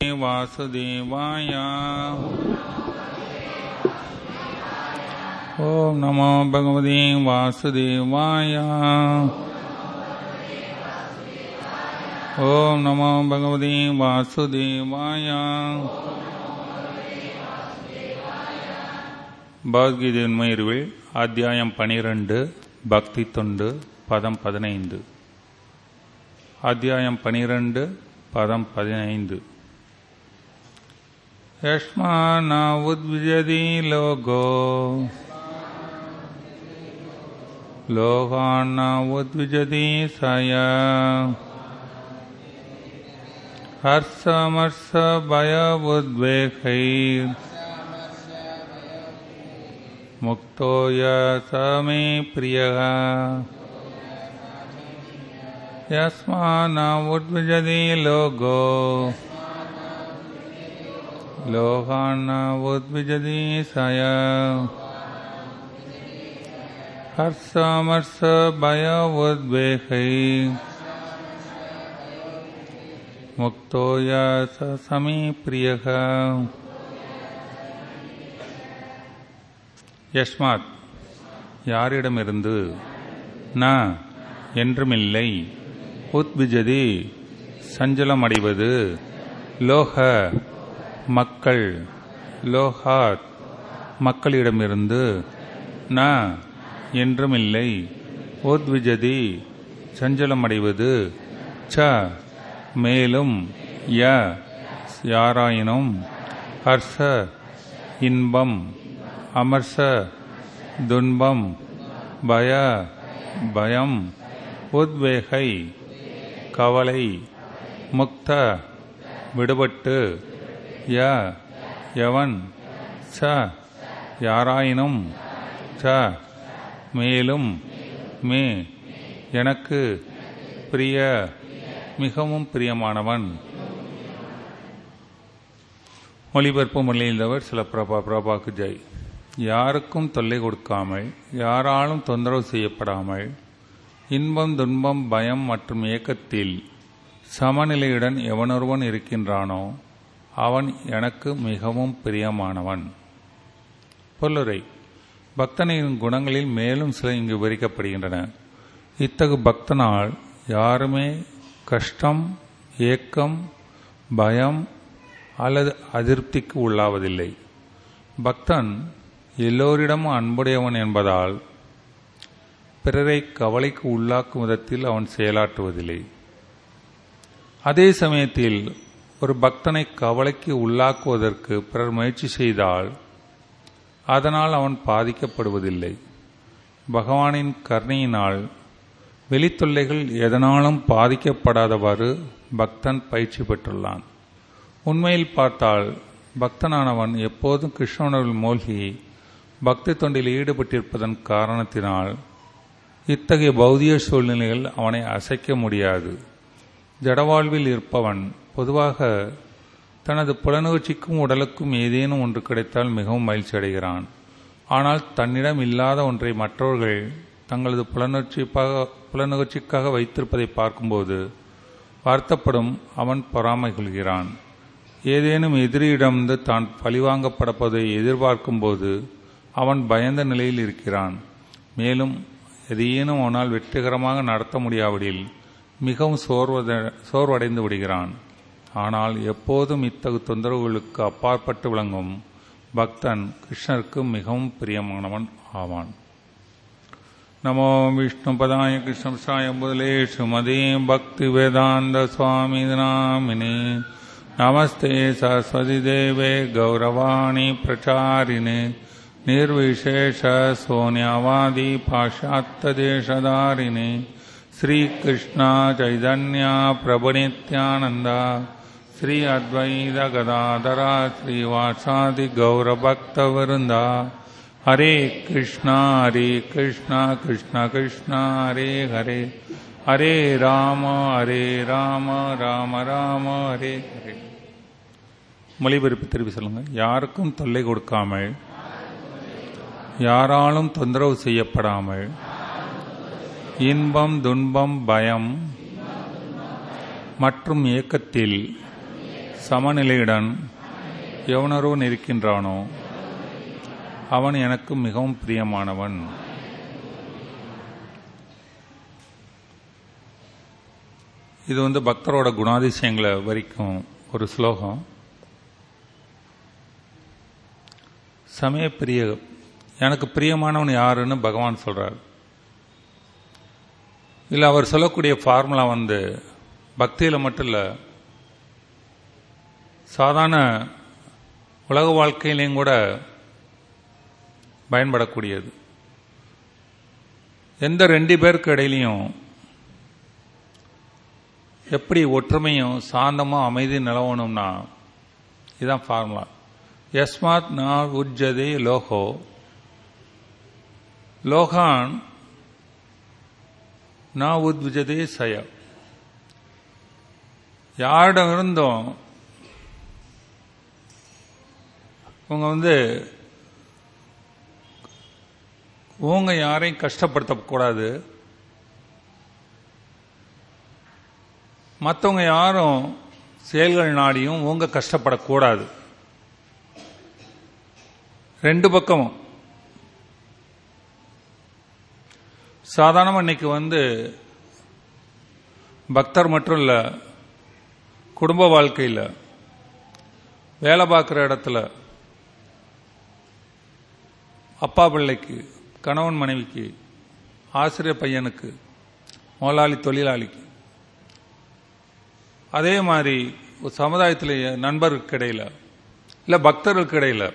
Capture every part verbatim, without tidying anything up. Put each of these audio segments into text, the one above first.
வாசுதேவாய. ஓம் நமோ பகவதே வாசுதேவாய. ஓம் நமோ பகவதே வாசுதேவாய. பகவத்கீதை உண்மையுருவில் அத்தியாயம் பனிரெண்டு, பக்தி தொண்டு, பதம் பதினைந்து. அத்தியாயம் பனிரெண்டு, பதம் பதினைந்து. யஸ்மான் ந உத்விஜதி லோகோ லோகான் ந உத்விஜதி சய ஹர்ஷமர்ஷ பய உத்வேகை முக்தோ யஸ மே ப்ரியः. யஸ்மான் ந உத்விஜதி லோகோ லோகான் ந உத்விஜதி சய ஹர்ஷமர்ஷ பய உத்வேகை முக்தோ யஸ மே ப்ரியः. யஸ்மாத் யாரிடமிருந்து, ந என்றுமில்லை, உத்விஜதி சஞ்சலமடைவது, லோக மக்கள், லோகாத் மக்களிடமிருந்து, ந என்றுமில்லை, உத்விஜதி சஞ்சலமடைவது, ச மேலும், ய யாராயினும், ஹர்ஷ இன்பம், அமர்ஷ துன்பம், பய பயம், உத்வேகை கவலை, முக்த விடுபட்டு, ய எவன், ச யாராயினும், ச மேலும், மே எனக்கு, பிரிய மிகவும் பிரியமானவன். மொழிபெயர்ப்பு முறையில்தவர் சில பிரபா பிரபாக்கு ஜெய். யாருக்கும் தொல்லை கொடுக்காமல், யாராலும் தொந்தரவு செய்யப்படாமல், இன்பம் துன்பம் பயம் மற்றும் ஏக்கத்தில் சமநிலையுடன் எவனொருவன் இருக்கின்றானோ அவன் எனக்கு மிகவும் பிரியமானவன். பொல்லுரை. பக்தனின் குணங்களில் மேலும் சில இங்கு விவரிக்கப்படுகின்றன. இத்தகு பக்தனால் யாருமே கஷ்டம், ஏக்கம், பயம் அல்லது அதிருப்திக்கு உள்ளாவதில்லை. பக்தன் எல்லோரிடமும் அன்புடையவன் என்பதால் பிறரை கவலைக்கு உள்ளாக்கும் விதத்தில் அவன் செயலாற்றுவதில்லை. அதே சமயத்தில் ஒரு பக்தனை கவலைக்கு உள்ளாக்குவதற்கு பிறர் முயற்சி செய்தால் அதனால் அவன் பாதிக்கப்படுவதில்லை. பகவானின் கருணையினால் வெளித்தொல்லைகள் எதனாலும் பாதிக்கப்படாதவாறு பக்தன் பயிற்சி பெற்றுள்ளான். உண்மையில் பார்த்தால் பக்தனானவன் எப்போதும் கிருஷ்ணனுள் மூழ்கி பக்தி தொண்டில் ஈடுபட்டிருப்பதன் காரணத்தினால் இத்தகைய பௌதிக சூழ்நிலைகள் அவனை அசைக்க முடியாது. ஜடவாழ்வில் இருப்பவன் பொதுவாக தனது புலனுணர்ச்சிக்கும் உடலுக்கும் ஏதேனும் ஒன்று கிடைத்தால் மிகவும் மகிழ்ச்சி அடைகிறான். ஆனால் தன்னிடம் இல்லாத ஒன்றை மற்றவர்கள் தங்களது புலனுணர்ச்சிக்காக புலனுணர்ச்சிக்காக வைத்திருப்பதை பார்க்கும்போது வருத்தப்படும் அவன் பொறாமை கொள்கிறான். ஏதேனும் எதிரியிடமிருந்து தான் பழிவாங்கப்படப்பதை எதிர்பார்க்கும்போது அவன் பயந்த நிலையில் இருக்கிறான். மேலும் எதையேனும் அவனால் வெற்றிகரமாக நடத்த முடியாவிடில் மிகவும் சோர்வத சோர்வடைந்து விடுகிறான். ஆனால் எப்போதும் இத்தகு தொந்தரவுகளுக்கு அப்பாற்பட்டு விளங்கும் பக்தன் கிருஷ்ணருக்கு மிகவும் பிரியமானவன் ஆவான். நமோ விஷ்ணு பதாய கிருஷ்ணசாய முதலேஷு மதே பக்தி வேதாந்த சுவாமி நாமினே. நமஸ்தே சரஸ்வதி தேவே கௌரவாணி பிரச்சாரிணே. निर्विशेष सोन्यावादी पाश्चात्य देशधारिणे. श्री कृष्ण चैतन्य प्रभु नित्यानंद श्री अद्वैत गदाधर श्रीवासादि गौरभक्त वृंदा. हरे कृष्णा हरे कृष्णा कृष्ण कृष्ण हरे हरे. हरे राम हरे राम राम राम हरे हरे. மொழிபெயர்ப்பு திருப்பி சொல்லுங்க. யாருக்கும் தொல்லை கொடுக்காமல், யாராலும் தொந்தரவு செய்யப்படாமல், இன்பம் துன்பம் பயம் மற்றும் ஏக்கத்தில் சமநிலையுடன் எவனொருவன் இருக்கின்றானோ அவன் எனக்கு மிகவும் பிரியமானவன். இது வந்து பக்தரோட குணாதிசயங்களை வரிக்கும் ஒரு ஸ்லோகம். சமய பிரிய எனக்கு பிரியமானவன் யாருன்னு பகவான் சொல்றார். இல்லை, அவர் சொல்லக்கூடிய ஃபார்முலா வந்து பக்தியில் மட்டும் இல்லை, சாதாரண உலக வாழ்க்கையிலையும் கூட பயன்படக்கூடியது. எந்த ரெண்டு பேருக்கு இடையிலையும் எப்படி ஒற்றுமையும் சாந்தமும் அமைதி நிலவணும்னா இதுதான் ஃபார்முலா. யஸ்மாத் ந உஜ்ஜதே லோகோ லோகான் ந உத்விஜதே சய. யாரிடம் இருந்தும் இவங்க வந்து உங்க யாரையும் கஷ்டப்படுத்தக்கூடாது, மற்றவங்க யாரும் செயல்கள் நாடியும் உங்க கஷ்டப்படக்கூடாது. ரெண்டு பக்கமும். சாதாரணமாக இன்னைக்கு வந்து பக்தர் மட்டும் இல்லை, குடும்ப வாழ்க்கையில், வேலை பார்க்குற இடத்துல அப்பா பிள்ளைக்கு, கணவன் மனைவிக்கு, ஆசிரியர் பையனுக்கு, முதலாளி தொழிலாளிக்கு, அதே மாதிரி ஒரு சமுதாயத்தில் நண்பருக்கு இடையில் இல்லை பக்தர்களுக்கு இடையில்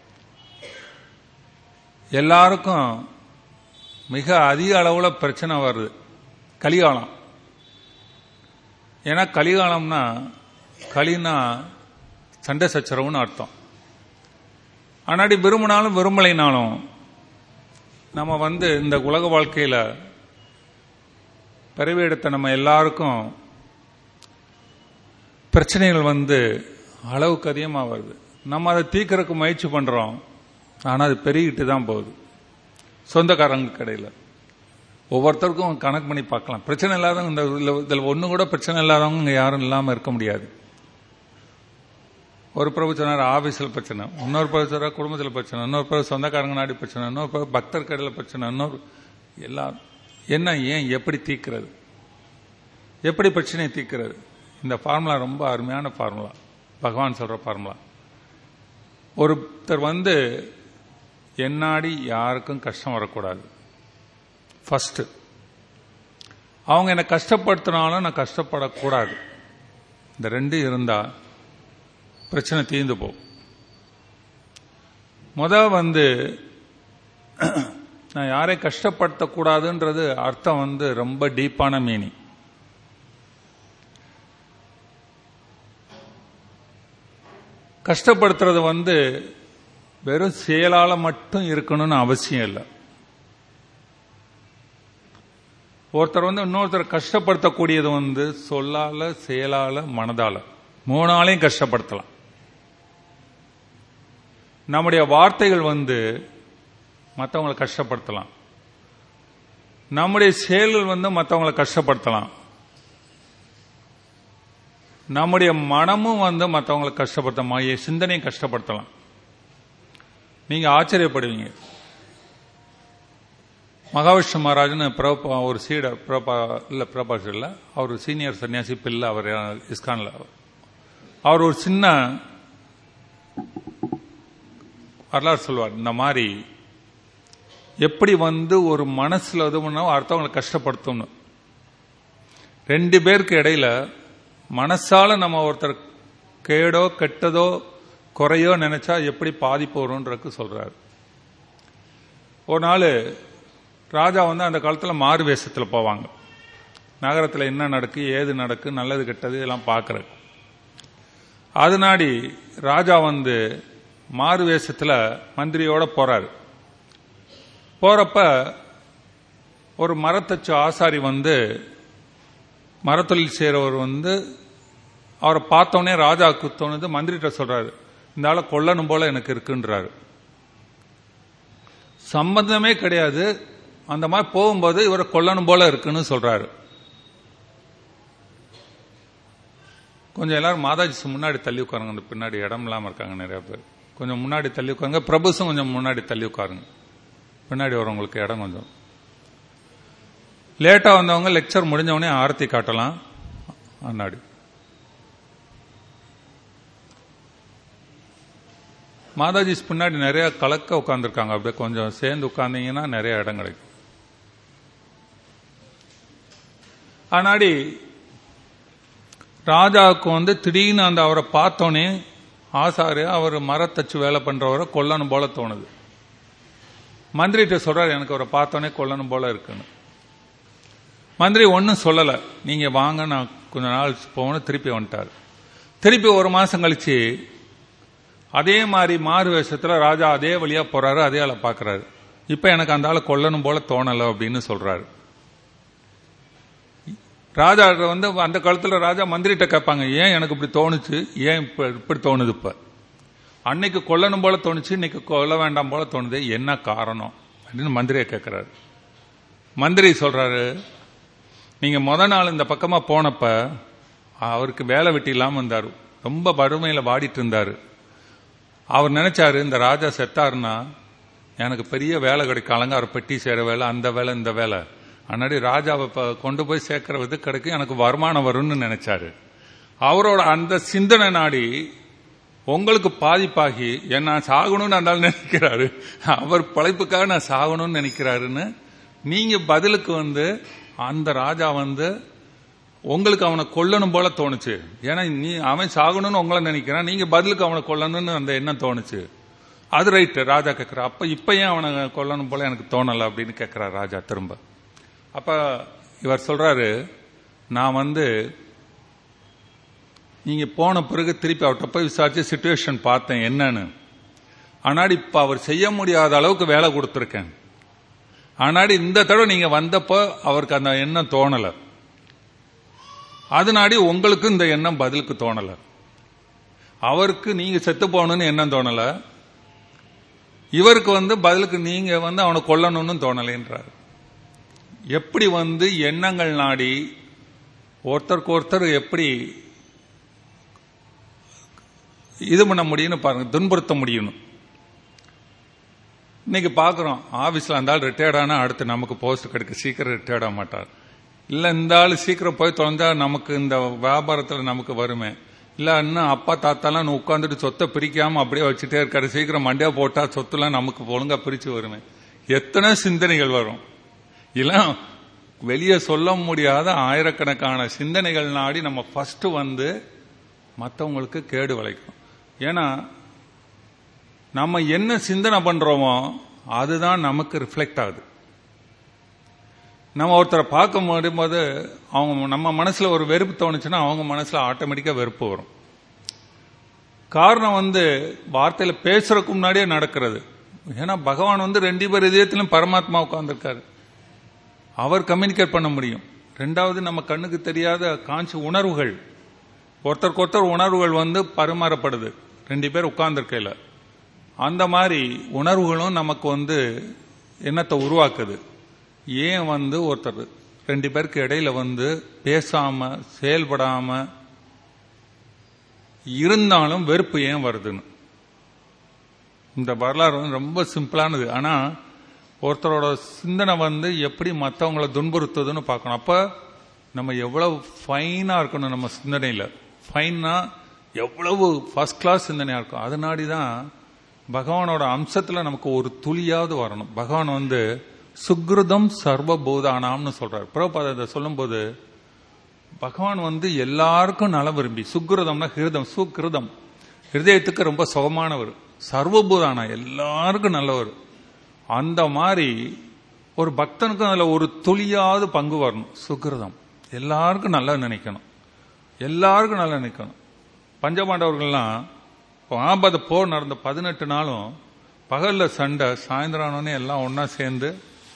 எல்லாருக்கும் மிக அதிக அளவில் பிரச்சனை வருது. கலிகாலம். ஏன்னா கலிகாலம்னா, களினா சண்டை சச்சரவுன்னு அர்த்தம். ஆனாடி விரும்பினாலும் விரும்பலைனாலும் நம்ம வந்து இந்த உலக வாழ்க்கையில் பிறவி எடுத்த நம்ம எல்லாருக்கும் பிரச்சனைகள் வந்து அளவுக்கு அதிகமாக வருது. நம்ம அதை தீர்க்கறதுக்கு முயற்சி பண்ணுறோம், ஆனால் அது பெருகிட்டு தான் போகுது. சொந்தக்காரங்களுக்கு இடையில் ஒவ்வொருத்தருக்கும் கணக்கு பண்ணி பார்க்கலாம். பிரச்சனை இல்லாதவங்க இந்த இதில் ஒன்று கூட பிரச்சனை இல்லாதவங்க இங்கே யாரும் இல்லாமல் இருக்க முடியாது. ஒரு பிரபு சொன்னார் ஆபீஸில் பிரச்சனை, இன்னொரு பிரபு சொன்னார் குடும்பத்தில் பிரச்சனை, இன்னொரு பிரபு சொந்தக்காரங்க நாடி பிரச்சனை, இன்னொரு பிரபு பக்தர் கடையில் பிரச்சனை, இன்னொரு எல்லாம் என்ன, ஏன், எப்படி தீர்க்கிறது, எப்படி பிரச்சனையை தீர்க்கிறது? இந்த ஃபார்முலா ரொம்ப அருமையான ஃபார்முலா, பகவான் சொல்ற ஃபார்முலா. ஒருத்தர் வந்து என்னாடி யாருக்கும் கஷ்டம் வரக்கூடாது. ஃபர்ஸ்ட் அவங்க என்னை கஷ்டப்படுத்தினாலும் நான் கஷ்டப்படக்கூடாது. இந்த ரெண்டு இருந்தா பிரச்சனை தீர்ந்து போகும். முத வந்து நான் யாரையும் கஷ்டப்படுத்தக்கூடாதுன்றது அர்த்தம் வந்து ரொம்ப டீப்பான மீனிங். கஷ்டப்படுத்துறது வந்து வெறும் செயலால மட்டும் இருக்கணும்னு அவசியம் இல்லை. ஒருத்தர் வந்து இன்னொருத்தர் கஷ்டப்படுத்தக்கூடியது வந்து சொல்லால, செயலால, மனதால, மூணாலையும் கஷ்டப்படுத்தலாம். நம்முடைய வார்த்தைகள் வந்து மற்றவங்களை கஷ்டப்படுத்தலாம், நம்முடைய செயல்கள் வந்து மற்றவங்களை கஷ்டப்படுத்தலாம், நம்முடைய மனமும் வந்து மற்றவங்களை கஷ்டப்படுத்த, சிந்தனையை கஷ்டப்படுத்தலாம். நீங்க ஆச்சரியப்படுவீங்க. மகாவிஷ்ணு மகாராஜ்னு பிரபா ஒரு சீடர், பிரபா இல்ல பிரபா இல்ல, அவர் சீனியர் சன்னியாசி பிள்ளை, அவர் இஸ்கான்ல. அவர் ஒரு சின்ன வரலாறு சொல்வார். இந்த மாதிரி எப்படி வந்து ஒரு மனசுல இது பண்ண அடுத்தவங்களை கஷ்டப்படுத்தணும். ரெண்டு பேருக்கு இடையில மனசால நம்ம ஒருத்தர் கேடோ கெட்டதோ குறையோ நினைச்சா எப்படி பாதிப்பு வரும்ன்றக்கு சொல்றாரு. ஒரு நாள் ராஜா வந்து அந்த காலத்தில் மாறு வேஷத்தில் போவாங்க. நகரத்தில் என்ன நடக்கு, ஏது நடக்கு, நல்லது கெட்டது எல்லாம் பார்க்கறது. அதனாடி ராஜா வந்து மாறு வேஷத்தில் மந்திரியோட போறாரு. போறப்ப ஒரு மரத்தச்சு ஆசாரி வந்து, மரத்தொழில் செய்கிறவர் வந்து அவரை பார்த்தோன்னே ராஜாவுக்கு தோணுது, மந்திரிட்ட சொல்றாரு, இந்த ஆளை கொல்லணும் போல எனக்கு இருக்குன்றாரு. சம்பந்தமே கிடையாது, அந்த மாதிரி போகும்போது இவரை கொல்லணும் போல இருக்குன்னு சொல்றாரு. கொஞ்சம் எல்லாரும் மாதாஜி முன்னாடி தள்ளி உட்காருங்க, அந்த பின்னாடி இடம் இல்லாம இருக்காங்க நிறைய பேர். கொஞ்சம் முன்னாடி தள்ளி உட்காருங்க. பிரபுசும் கொஞ்சம் முன்னாடி தள்ளி உட்காருங்க, பின்னாடி வரவங்களுக்கு இடம் கொஞ்சம். லேட்டா வந்தவங்க லெக்சர் முடிஞ்சவொடனே ஆரத்தி காட்டலாம் முன்னாடி. மாதாஜி பின்னாடி நிறைய கலக்க உட்கார்ந்துருக்காங்க, அப்படியே கொஞ்சம் சேர்ந்து உட்கார்ந்தீங்கன்னா நிறைய இடம் கிடைக்கும். ஆனாடி ராஜாவுக்கு வந்து திடீர்னு அந்த அவரை பார்த்தோன்னே ஆசாரியா அவர் மரத்தச்சு வேலை பண்றவரை கொல்லணும் போல தோணுது. மந்திரிட்ட சொல்றாரு, எனக்கு அவரை பார்த்தோன்னே கொல்லணும் போல இருக்குன்னு. மந்திரி ஒன்னும் சொல்லல, நீங்க வாங்க நான் கொஞ்ச நாள் போகணும். திருப்பி வந்துட்டார். திருப்பி ஒரு மாசம் கழிச்சு அதே மாதிரி மாறு வேஷத்துல ராஜா அதே வழியா போறாரு, அதே ஆளை பாக்குறாரு. இப்ப எனக்கு அந்த ஆளை கொல்லணும் போல தோணல அப்படின்னு சொல்றாரு. ராஜா வந்து அந்த காலத்துல ராஜா மந்திரிட்ட கேட்பாங்க, ஏன் எனக்கு இப்படி தோணுச்சு, ஏன் இப்ப இப்படி தோணுது, இப்ப அன்னைக்கு கொல்லணும் போல தோணுச்சு, இன்னைக்கு கொல்ல வேண்டாம் போல தோணுது, என்ன காரணம் அப்படின்னு மந்திரியை கேட்கிறாரு. மந்திரி சொல்றாரு, நீங்க முத நாள் இந்த பக்கமா போனப்ப அவருக்கு வேலை வெட்டி இல்லாம இருந்தாரு, ரொம்ப வறுமையில வாடிட்டு இருந்தாரு. அவர் நினைச்சாரு இந்த ராஜா செத்தாருன்னா எனக்கு பெரிய வேலை கிடைக்கும், அலங்கார பெட்டி செய்யற வேலை, அந்த வேலை இந்த வேலை, அன்னாடி ராஜாவை கொண்டு போய் சேர்க்கறது கிடைக்கும், எனக்கு வருமானம் வரும்னு நினைச்சாரு. அவரோட அந்த சிந்தனை நாடி உங்களுக்கு பாதிப்பாகி என்ன சாகணும்னு அந்த நினைக்கிறாரு, அவர் பழைப்புக்காக நான் சாகணும்னு நினைக்கிறாருன்னு நீங்க பதிலுக்கு வந்து அந்த ராஜா வந்து உங்களுக்கு அவனை கொல்லணும் போல தோணுச்சு. ஏன்னா நீ அவன் சாகணும்னு உங்களை நினைக்கிறான், நீங்க பதிலுக்கு அவனை கொல்லணும்னு அந்த எண்ணம் தோணுச்சு. அது ரைட்டு. ராஜா கேட்கிற, அப்ப இப்ப ஏன் அவனை கொல்லணும் போல எனக்கு தோணல அப்படின்னு கேட்கிறார் ராஜா திரும்ப. அப்ப இவர் சொல்றாரு, நான் வந்து நீங்க போன பிறகு திருப்பி அவர்கிட்ட போய் விசாரிச்சு சிச்சுவேஷன் பார்த்தேன் என்னன்னு. ஆனாடி இப்ப அவர் செய்ய முடியாத அளவுக்கு வேலை கொடுத்திருக்கேன். ஆனாடி இந்த தடவை நீங்க வந்தப்போ அவருக்கு அந்த எண்ணம் தோணல, அதனாடி உங்களுக்கு இந்த எண்ணம் பதிலுக்கு தோணல. அவருக்கு நீங்க செத்து போகணும்னு எண்ணம் தோணல, இவருக்கு வந்து பதிலுக்கு நீங்க வந்து அவனை கொல்லணும்னு தோணலைன்றார். எப்படி வந்து எண்ணங்கள் நாடி ஒருத்தருக்கு ஒருத்தர் எப்படி இது பண்ண முடியும்னு பாருங்க, துன்புறுத்த முடியும். இன்னைக்கு பாக்குறோம், ஆபீஸ்ல அந்த ஆள் ரிட்டையர்ட் ஆனா அடுத்து நமக்கு போஸ்ட் கிடைக்க, சீக்கிரம் ரிட்டையர்ட் ஆக மாட்டார். இல்ல இந்த ஆள் சீக்கிரம் போய் தொலைஞ்சா நமக்கு இந்த வியாபாரத்துல நமக்கு வருமே, இல்ல இன்னும் அப்பா தாத்தாலாம் உட்காந்துட்டு சொத்தை பிரிக்காம அப்படியே வச்சுட்டே இருக்காரு, சீக்கிரம் மண்டியா போட்டா சொத்துலாம் நமக்கு ஒழுங்கா பிரிச்சு வருமே. எத்தனை சிந்தனைகள் வரும், எல்லாம் வெளியே சொல்ல முடியாத ஆயிரக்கணக்கான சிந்தனைகள் நாடி நம்ம ஃபர்ஸ்ட் வந்து மற்றவங்களுக்கு கேடு விளைக்கும். ஏன்னா நம்ம என்ன சிந்தனை பண்றோமோ அதுதான் நமக்கு ரிஃப்ளெக்ட் ஆகுது. நம்ம ஒருத்தரை பார்க்க முடியும்போது அவங்க நம்ம மனசுல ஒரு வெறுப்பு தோணுச்சுன்னா அவங்க மனசுல ஆட்டோமேட்டிக்கா வெறுப்பு வரும். காரணம் வந்து வார்த்தையில பேசுறதுக்கு முன்னாடியே நடக்கிறது. ஏன்னா பகவான் வந்து ரெண்டு பேர் இதயத்திலும் பரமாத்மா உட்கார்ந்துருக்காரு, அவர் கம்யூனிகேட் பண்ண முடியும். ரெண்டாவது நம்ம கண்ணுக்கு தெரியாத காஞ்சி உணர்வுகள், ஒருத்தருக்கு ஒருத்தர் உணர்வுகள் வந்து பரிமாறப்படுது ரெண்டு பேர் உட்கார்ந்துருக்கையில. அந்த மாதிரி உணர்வுகளும் நமக்கு வந்து என்னத்தை உருவாக்குது. ஏன் வந்து ஒருத்தர் ரெண்டு பேருக்கு இடையில வந்து பேசாம செயல்படாம இருந்தாலும் வெறுப்பு ஏன் வருதுன்னு இந்த வரலாறு வந்து ரொம்ப சிம்பிளானது. ஆனா ஒருத்தரோட சிந்தனை வந்து எப்படி மற்றவங்களை துன்புறுத்துதுன்னு பார்க்கணும். அப்ப நம்ம எவ்வளவு ஃபைனா இருக்கணும், நம்ம சிந்தனையில ஃபைனா எவ்வளவு ஃபர்ஸ்ட் கிளாஸ் சிந்தனையா இருக்கும். அதனாடிதான் பகவானோட அம்சத்துல நமக்கு ஒரு துளியாவது வரணும். பகவான் வந்து சுக்ருதம் சர்வபூதானாம்னு சொல்றாரு. பிரபுபாதத்தை சொல்லும் போது பகவான் வந்து எல்லாருக்கும் நல விரும்பி, சுக்ருதம்னா ஹிருதம், சுக்ருதம் ஹிருதயத்துக்கு ரொம்ப சுகமானவர், சர்வபூதானா எல்லாருக்கும் நல்லவர். அந்த மாதிரி ஒரு பக்தனுக்கும் அதுல ஒரு துளியாவது பங்கு வரணும். சுக்ருதம் எல்லாருக்கும் நல்லா நினைக்கணும், எல்லாருக்கும் நல்லா நினைக்கணும். பஞ்சபாண்டவர்கள்லாம் மகாபாரத போர் நடந்த பதினெட்டு நாளும் பகல்ல சண்டை, சாயந்தரம் எல்லாம் ஒன்னா சேர்ந்து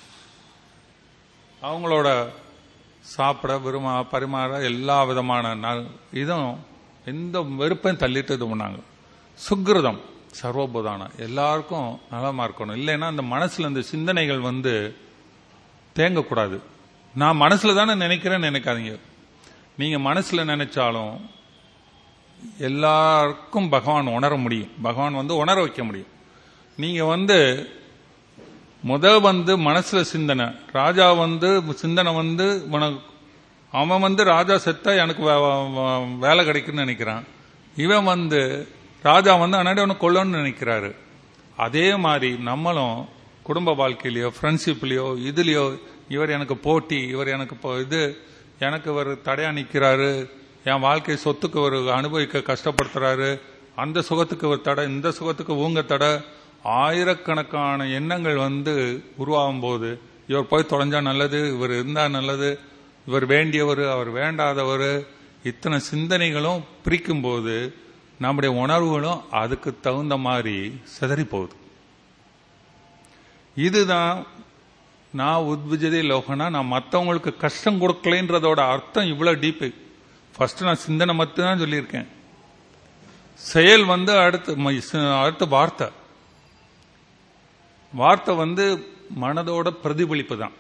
அவங்களோட சாப்பிட விரும்ப பரிமாற எல்லா விதமான இதுவும் எந்த வெறுப்பையும் தள்ளிட்டு இது பண்ணாங்க. சுக்ருதம் சர்வபூதானா எல்லாருக்கும் நலமா இருக்கணும். இல்லைன்னா அந்த மனசுல இந்த சிந்தனைகள் வந்து தேங்கக்கூடாது. நான் மனசுல தானே நினைக்கிறேன்னு நினைக்காதீங்க. நீங்க மனசுல நினைச்சாலும் எல்லாருக்கும் பகவான் உணர முடியும். பகவான் வந்து உணர வைக்க முடியும். நீங்க வந்து முத வந்து மனசுல சிந்தனை, ராஜா வந்து சிந்தனை வந்து அவன் வந்து ராஜா செத்தா எனக்கு வேலை கிடைக்குன்னு நினைக்கிறான். இவன் வந்து ராஜா வந்து அன்னாடி அவனை கொல்லணும்னு நினைக்கிறாரு. அதே மாதிரி நம்மளும் குடும்ப வாழ்க்கையிலயோ ஃப்ரெண்ட்ஷிப்லயோ இதுலயோ இவர் எனக்கு போட்டி, இவர் எனக்கு இது, எனக்கு இவர் தடையா நிக்கிறாரு, என் வாழ்க்கை சொத்துக்கு ஒரு அனுபவிக்க கஷ்டப்படுத்துறாரு, அந்த சுகத்துக்கு ஒரு தடை, இந்த சுகத்துக்கு ஊங்க தடை, ஆயிரக்கணக்கான எண்ணங்கள் வந்து உருவாகும் போது இவர் போய் தொலைஞ்சா நல்லது, இவர் இருந்தா நல்லது, இவர் வேண்டியவர், அவர் வேண்டாதவர், இத்தனை சிந்தனைகளும் பிரிக்கும் போது நம்முடைய உணர்வுகளும் அதுக்கு தகுந்த மாதிரி சிதறி போகுது. இதுதான் நான் உத்விஜதே லோகனா, நான் மற்றவங்களுக்கு கஷ்டம் கொடுக்கலன்றதோட அர்த்தம் இவ்வளவு டீப்பு. ஃபர்ஸ்ட் நான் சிந்தனை மட்டும் தான் சொல்லியிருக்கேன். செயல் வந்து அடுத்து அடுத்த வார்த்தை. வார்த்தை வந்து மனதோட பிரதிபலிப்பு தான்.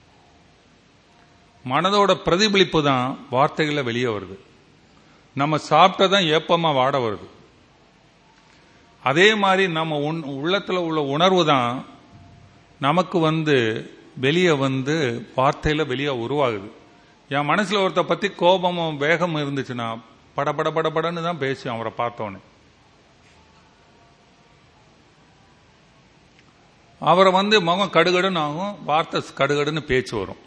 மனதோட பிரதிபலிப்பு தான் வார்த்தைகளை வெளியே வருது. நம்ம சாப்பிட்டதான் ஏப்பமா வாட வருது. அதே மாதிரி நம்ம உள்ளத்துல உள்ள உணர்வு தான் நமக்கு வந்து வெளியே வந்து வார்த்தையில வெளியே உருவாகுது. என் மனசுல ஒருத்த பத்தி கோபமும் வேகமும் இருந்துச்சுன்னா படபட படபடன்னு தான் பேசி அவரை பார்த்தோன்னு. அவரை வந்து முகம் கடுகடுன்னு ஆகும், வார்த்தை கடுகடுன்னு பேச்சு வரும்.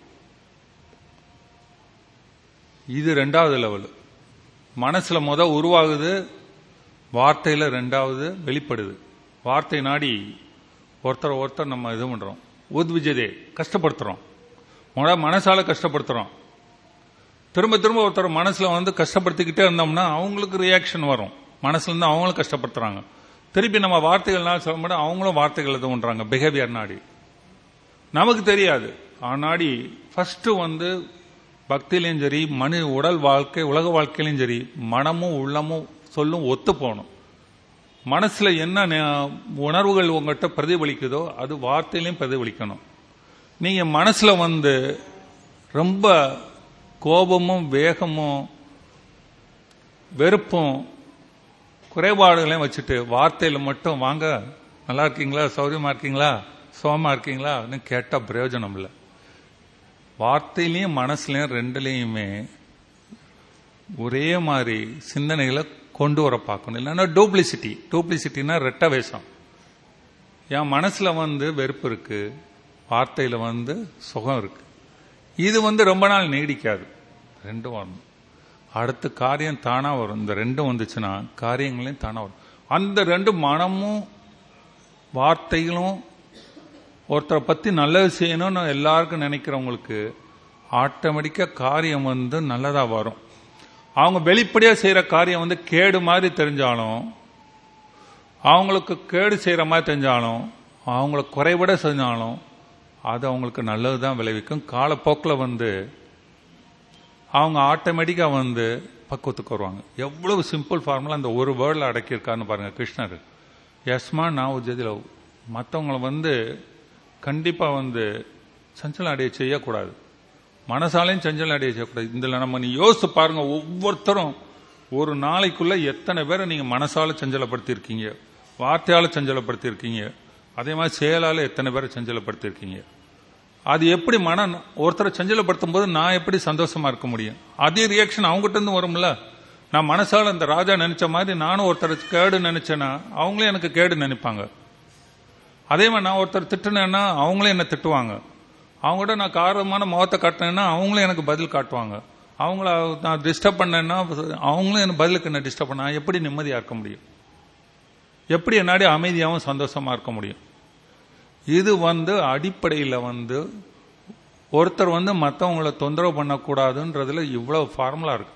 இது ரெண்டாவது லெவல். மனசுல முத உருவாகுது, வார்த்தையில ரெண்டாவது வெளிப்படுது. வார்த்தை நாடி ஒருத்தர் ஒருத்தர் நம்ம இது பண்றோம், உத்விஜதே கஷ்டப்படுத்துறோம், மனசால கஷ்டப்படுத்துறோம். திரும்ப திரும்ப ஒருத்தர் மனசுல வந்து கஷ்டப்படுத்திக்கிட்டே இருந்தோம்னா அவங்களுக்கு ரியாக்ஷன் வரும். மனசுல இருந்து அவங்களும் கஷ்டப்படுத்துறாங்க. திருப்பி நம்ம வார்த்தைகள்னால சொல்ல முடியும், அவங்களும் வார்த்தைகள் இது பண்றாங்க. பிஹேவியர் நாடி நமக்கு தெரியாது. ஆனாடி ஃபர்ஸ்ட் வந்து பக்தியிலையும் சரி, மனு உடல் வாழ்க்கை உலக வாழ்க்கையிலும் சரி, மனமும் உள்ளமும் சொல்லும் ஒத்து போகணும். மனசுல என்ன உணர்வுகள் உங்ககிட்ட பிரதிபலிக்குதோ அது வார்த்தையிலையும் பிரதிபலிக்கணும். நீங்க மனசுல வந்து ரொம்ப கோபமும் வேகமும் வெறுப்பும் குறைபாடுகளையும் வச்சுட்டு வார்த்தையில மட்டும் வாங்க நல்லா இருக்கீங்களா, சௌரியமா இருக்கீங்களா, சோமா இருக்கீங்களா கேட்டா பிரயோஜனம் இல்லை. வார்த்தையிலையும் மனசுலயும் ரெண்டுலையுமே ஒரே மாதிரி சிந்தனைகளை கொண்டு வர பார்க்கணும். இல்லைன்னா டூப்ளிசிட்டி. டூப்ளிசிட்டினா ரெட்ட வேஷம். என் மனசுல வந்து வெறுப்பு இருக்கு, வார்த்தையில வந்து சுகம் இருக்கு. இது வந்து ரொம்ப நாள் நீடிக்காது. ரெண்டும் வரணும். அடுத்த காரியம் தானா வரும். இந்த ரெண்டும் வந்துச்சுன்னா காரியங்களையும் தானா வரும். அந்த ரெண்டு மனமும் வார்த்தைகளும் ஒருத்தரை பத்தி நல்லது செய்யணும்னு எல்லாருக்கும் நினைக்கிறவங்களுக்கு ஆட்டோமேட்டிக்கா காரியம் வந்து நல்லதா வரும். அவங்க வெளிப்படையா செய்யற காரியம் வந்து கேடு மாதிரி தெரிஞ்சாலும், அவங்களுக்கு கேடு செய்யற மாதிரி தெரிஞ்சாலும், அவங்கள குறைவிட செஞ்சாலும் அது அவங்களுக்கு நல்லதுதான் விளைவிக்கும். காலப்போக்கில் வந்து அவங்க ஆட்டோமேட்டிக்கா வந்து பக்குவத்துக்கு வருவாங்க. எவ்வளவு சிம்பிள் ஃபார்முலா அந்த ஒரு வேர்டில் அடக்கியிருக்காருன்னு பாருங்க கிருஷ்ணர். யஸ்மா நான் உஜதில மற்றவங்களை வந்து கண்டிப்பா வந்து சஞ்சலம் அடைய செய்யக்கூடாது, மனசாலையும் சஞ்சலம் அடைய செய்யக்கூடாது. இதுல நம்ம நீ யோசிச்சு பாருங்க, ஒவ்வொருத்தரும் ஒரு நாளைக்குள்ள எத்தனை பேரை நீங்க மனசால சஞ்சலப்படுத்தி இருக்கீங்க, வார்த்தையால சஞ்சலப்படுத்தி இருக்கீங்க, அதே மாதிரி செயலால எத்தனை பேரை சஞ்சலப்படுத்தி இருக்கீங்க. அது எப்படி மன ஒருத்தரை சஞ்சலப்படுத்தும் போது நான் எப்படி சந்தோஷமா இருக்க முடியும்? அதே ரியாக்ஷன் அவங்ககிட்ட இருந்து வரும்ல. நான் மனசால அந்த ராஜா நினைச்ச மாதிரி நானும் ஒருத்தர் கேடு நினைச்சேன்னா அவங்களே எனக்கு கேடு நினைப்பாங்க. அதே மாதிரி நான் ஒருத்தர் திட்டுனேன்னா அவங்களே என்ன திட்டுவாங்க. அவங்ககிட்ட நான் காரமான முகத்தை காட்டினேன்னா அவங்களே எனக்கு பதில் காட்டுவாங்க. அவங்கள நான் டிஸ்டர்ப் பண்ணேன்னா அவங்களும் எனக்கு பதிலுக்கு என்ன டிஸ்டர்ப் பண்ண, எப்படி நிம்மதியா இருக்க முடியும்? எப்படி என்னாடி அமைதியாகவும் சந்தோஷமா இருக்க முடியும்? இது வந்து அடிப்படையில் வந்து ஒருத்தர் வந்து மற்றவங்களை தொந்தரவு பண்ணக்கூடாதுன்றதுல இவ்வளவு ஃபார்முலா இருக்கு.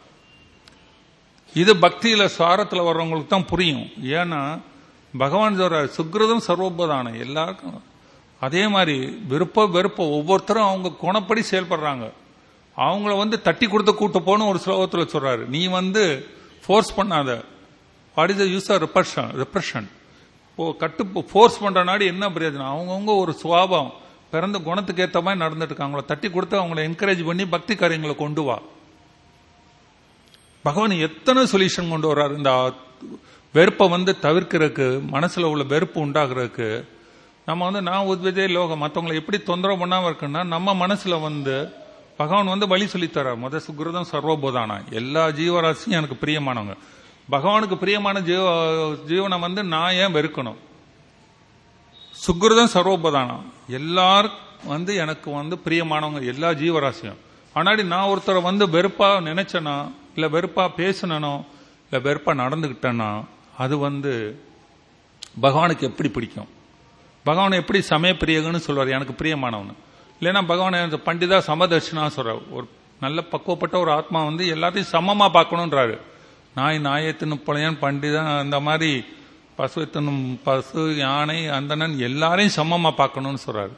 இது பக்தியில சாரத்தில் வர்றவங்களுக்கு தான் புரியும். ஏன்னா பகவான் சொல்ற சுக்ரதம் சர்வோபதானம் எல்லாருக்கும். அதே மாதிரி விருப்ப வெறுப்ப ஒவ்வொருத்தரும் அவங்க குணப்படி செயல்படுறாங்க. அவங்கள வந்து தட்டி கொடுத்து கூட்டு போன்னு ஒரு ஸ்லோகத்தில் சொல்றாரு. நீ வந்து ஃபோர்ஸ் பண்ணாத. What is the use of repression repression கட்டு ஃபோர்ஸ் பண்ற நாடி என்ன பிரயோஜனம்? அவங்கவுங்க ஒரு சுவாபம் பிறந்த குணத்துக்கு ஏற்ற மாதிரி நடந்துட்டு இருக்காங்களோ, தட்டி கொடுத்து அவங்களை என்கரேஜ் பண்ணி பக்தி காரியங்களை கொண்டு வா. பகவான் எத்தனை சொல்யூஷன் கொண்டு வர்றாரு இந்த வெறுப்பை வந்து தவிர்க்கிறதுக்கு, மனசுல உள்ள வெறுப்பு உண்டாகிறதுக்கு. நம்ம வந்து நான் உத்விஜே லோகம், மற்றவங்களை எப்படி தொந்தரவு பண்ணாம இருக்குன்னா நம்ம மனசுல வந்து பகவான் வந்து வழி சொல்லித்தரார். முத சுக்ருதம் சர்வபோதானா, எல்லா ஜீவராசியும் எனக்கு பிரியமானவங்க. பகவானுக்கு பிரியமான ஜீவ ஜீவனை வந்து நான் ஏன் வெறுக்கணும்? சுக்ருதம் சர்வபோதானா, எல்லாரும் வந்து எனக்கு வந்து பிரியமானவங்க எல்லா ஜீவராசியும். ஆனாடி நான் ஒருத்தரை வந்து வெறுப்பா நினைச்சேனா, இல்ல வெறுப்பா பேசணும், இல்ல வெறுப்பா நடந்துகிட்டேன்னா அது வந்து பகவானுக்கு எப்படி பிடிக்கும்? பகவானை எப்படி சமய பிரியகன்னு சொல்வார், எனக்கு பிரியமானவனு. இல்லைன்னா பகவானை பண்டிதா சமதர்ஷனா சொல்றார். ஒரு நல்ல பக்குவப்பட்ட ஒரு ஆத்மா வந்து எல்லாத்தையும் சமமா பார்க்கணுன்றாரு. நாய் நாயை தின்னும் பழையன் பண்டிதா, அந்த மாதிரி பசு தின்னும் பசு, யானை, அந்தணன் எல்லாரையும் சமமா பார்க்கணும்னு சொல்றாரு.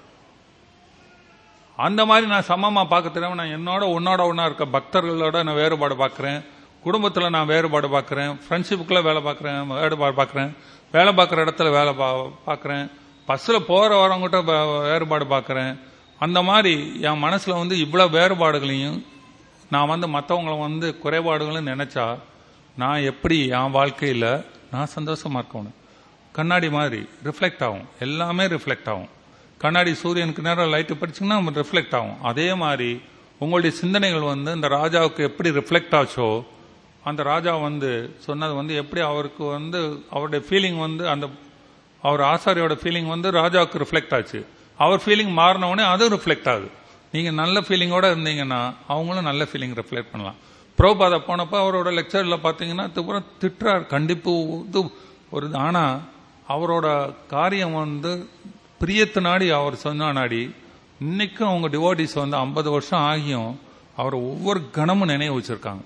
அந்த மாதிரி நான் சமமா பார்க்க தெரியாம நான் என்னோட உன்னோட ஒன்னா இருக்க பக்தர்களோட நான் வேறுபாடு பார்க்கிறேன், குடும்பத்துல நான் வேறுபாடு பார்க்கிறேன், ஃப்ரெண்ட்ஷிப்புக்குள்ள வேலை பார்க்கிறேன், வேறுபாடு பார்க்கிறேன், வேலை பார்க்குற இடத்துல வேலை பார்க்கிறேன், பஸ்ல போற வரவங்கிட்ட வேறுபாடு பார்க்கிறேன். அந்த மாதிரி என் மனசுல வந்து இவ்வளவு வேறுபாடுகளையும் நான் வந்து மற்றவங்களை வந்து குறைபாடுகளும் நினைச்சா நான் எப்படி என் வாழ்க்கையில நான் சந்தோஷமா இருக்கணும்? கண்ணாடி மாதிரி ரிஃப்ளெக்ட் ஆகும், எல்லாமே ரிஃப்ளெக்ட் ஆகும். கண்ணாடி சூரியனுக்கு நேரம் லைட்டு படிச்சிங்கன்னா ரிஃப்ளெக்ட் ஆகும். அதே மாதிரி உங்களுடைய சிந்தனைகள் வந்து இந்த ராஜாவுக்கு எப்படி ரிஃப்ளெக்ட் ஆச்சோ, அந்த ராஜா வந்து சொன்னது வந்து எப்படி அவருக்கு வந்து அவருடைய ஃபீலிங் வந்து அந்த அவர் ஆசாரியோட ஃபீலிங் வந்து ராஜாவுக்கு ரிஃப்ளெக்ட் ஆச்சு. அவர் ஃபீலிங் மாறினவுடனே அதுவும் ரிஃப்ளெக்ட் ஆகுது. நீங்க நல்ல ஃபீலிங்கோட இருந்தீங்கன்னா அவங்களும் நல்ல ஃபீலிங் ரிஃப்ளெக்ட் பண்ணலாம். பிரபுபாதா போனப்ப அவரோட லெக்சர்ல பாத்தீங்கன்னா திட்டுறார், கண்டிப்பு இது ஒரு. ஆனா அவரோட காரியம் வந்து பிரியத்து நாடி அவர் சொன்ன நாடி இன்னைக்கும் அவங்க டிவோட்டிஸ் வந்து ஐம்பது வருஷம் ஆகியும் அவர் ஒவ்வொரு கணமும் நினைவு வச்சிருக்காங்க.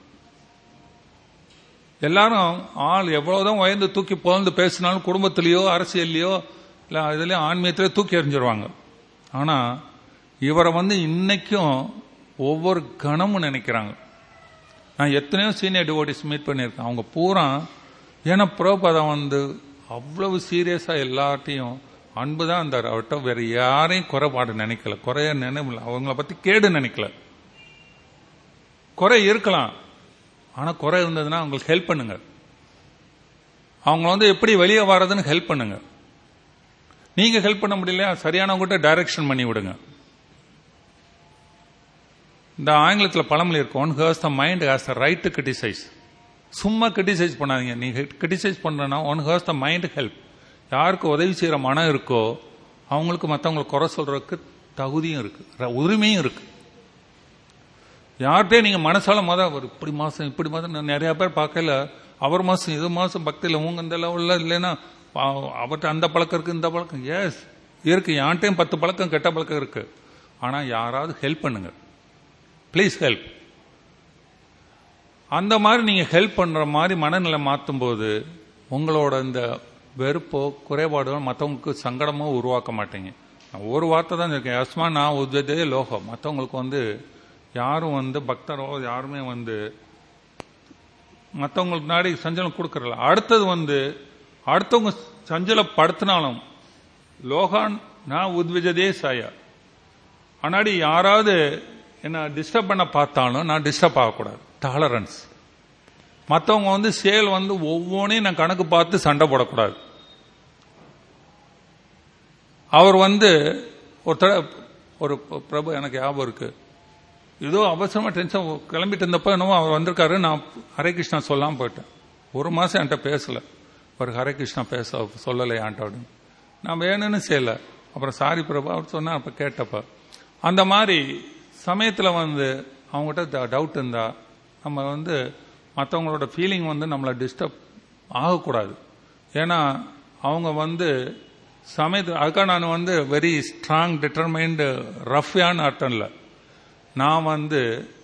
எல்லாரும் ஆள் எவ்வளவுதான் வயந்து தூக்கி புகழ்ந்து பேசினாலும் குடும்பத்திலேயோ அரசியல்லையோ இல்ல இதுலயோ ஆன்மீகத்திலேயோ தூக்கி எறிஞ்சிருவாங்க. ஆனா இவரை வந்து இன்னைக்கும் ஒவ்வொரு கணமும் நினைக்கிறாங்க. நான் எத்தனையோ சீனியர் டிவோட்டிஸ் மீட் பண்ணியிருக்கேன். அவங்க பூரா ஏன்னா பிரபுபாதா வந்து அவ்வளவு சீரியஸா எல்லார்ட்டையும் அன்புதான் இருந்தார். அவர்கிட்ட வேற யாரையும் குறைபாடு நினைக்கல, குறைய நினைக்கல, அவங்கள பத்தி கேடு நினைக்கல. குறை இருக்கலாம், ஆனா குறை இருந்ததுன்னா அவங்களுக்கு ஹெல்ப் பண்ணுங்க. அவங்க வந்து எப்படி வெளியே வர்றதுன்னு ஹெல்ப் பண்ணுங்க. நீங்க ஹெல்ப் பண்ண முடியலையா சரியானவங்கிட்ட டைரக்ஷன் பண்ணி விடுங்க. இந்த ஆங்கிலத்தில் பழமொழி இருக்கும், one has the mind has the right to criticise. சும்மா கிரிட்டிசைஸ் பண்ணாதீங்க. நீங்க கிரிட்டிசைஸ் பண்றனா one has the mind help. யாருக்கு உதவி செய்யற மனம் இருக்கோ அவங்களுக்கு மற்றவங்களை குறை சொல்றதுக்கு தகுதியும் இருக்கு, உரிமையும் இருக்கு. யார்கிட்டே நீங்க மனசால மொதல் ஒரு இப்படி மாசம் இப்படி மாசம் நிறைய பேர் பார்க்கல, அவர் மாசம் இது மாசம் பக்தியில் உங்க இந்த லெவலில் இல்லைன்னா அவர்கிட்ட அந்த பழக்கம் இருக்கு இந்த பழக்கம் எஸ் இருக்கு. யார்கிட்டையும் பத்து பழக்கம் கெட்ட பழக்கம் இருக்கு. ஆனா யாராவது ஹெல்ப் பண்ணுங்க, பிளீஸ் ஹெல்ப். அந்த மாதிரி நீங்க ஹெல்ப் பண்ற மாதிரி மனநிலை மாற்றும் போது உங்களோட இந்த வெறுப்போ குறைபாடோ மற்றவங்களுக்கு சங்கடமோ உருவாக்க மாட்டீங்க. ஒரு வார்த்தை தான் இருக்கேன், யஸ்மா நான் உத்வதே லோகம். மற்றவங்களுக்கு வந்து யாரும் வந்து பக்தரோ யாருமே வந்து மற்றவங்களுக்கு நாடி சஞ்சலம் கொடுக்கறல. அடுத்தது வந்து அடுத்தவங்க சஞ்சலப்படுத்தினாலும் லோகான் நான் உத்விஜதே சாயா. ஆனாடி யாராவது என்ன டிஸ்டர்ப் பண்ண பார்த்தாலும் நான் டிஸ்டர்ப் ஆகக்கூடாது. டாலரன்ஸ். மற்றவங்க வந்து சேல் வந்து ஒவ்வொன்றையும் நான் கணக்கு பார்த்து சண்டை போடக்கூடாது. அவர் வந்து ஒருத்தர் ஒரு பிரபு எனக்கு ஞாபகம் இருக்கு, ஏதோ அவசரமா டென்ஷன் கிளம்பிட்டு இருந்தப்ப என்னவோ அவர் வந்திருக்காரு. நான் ஹரே கிருஷ்ணா சொல்லாம போயிட்டேன். ஒரு மாசம் என்கிட்ட பேசல, ஒரு ஹரே கிருஷ்ணா பேச சொல்லலை என்கிட்ட அப்படின்னு. நான் வேணும்னு செய்யல. அப்புறம் சாரி பிரபு அவர் சொன்னா அப்ப கேட்டப்ப அந்த மாதிரி சமயத்துல வந்து அவங்ககிட்ட டவுட் இருந்தா நம்ம வந்து மற்றவங்களோட ஃபீலிங் வந்து நம்மளை டிஸ்டர்ப் ஆகக்கூடாது. ஏன்னா அவங்க வந்து சமயத்து அதுக்காக நான் வந்து வெரி ஸ்ட்ராங் டிட்டர்மைண்டு ரஃப்யான்னு அர்த்தம் இல்லை. நான் வந்து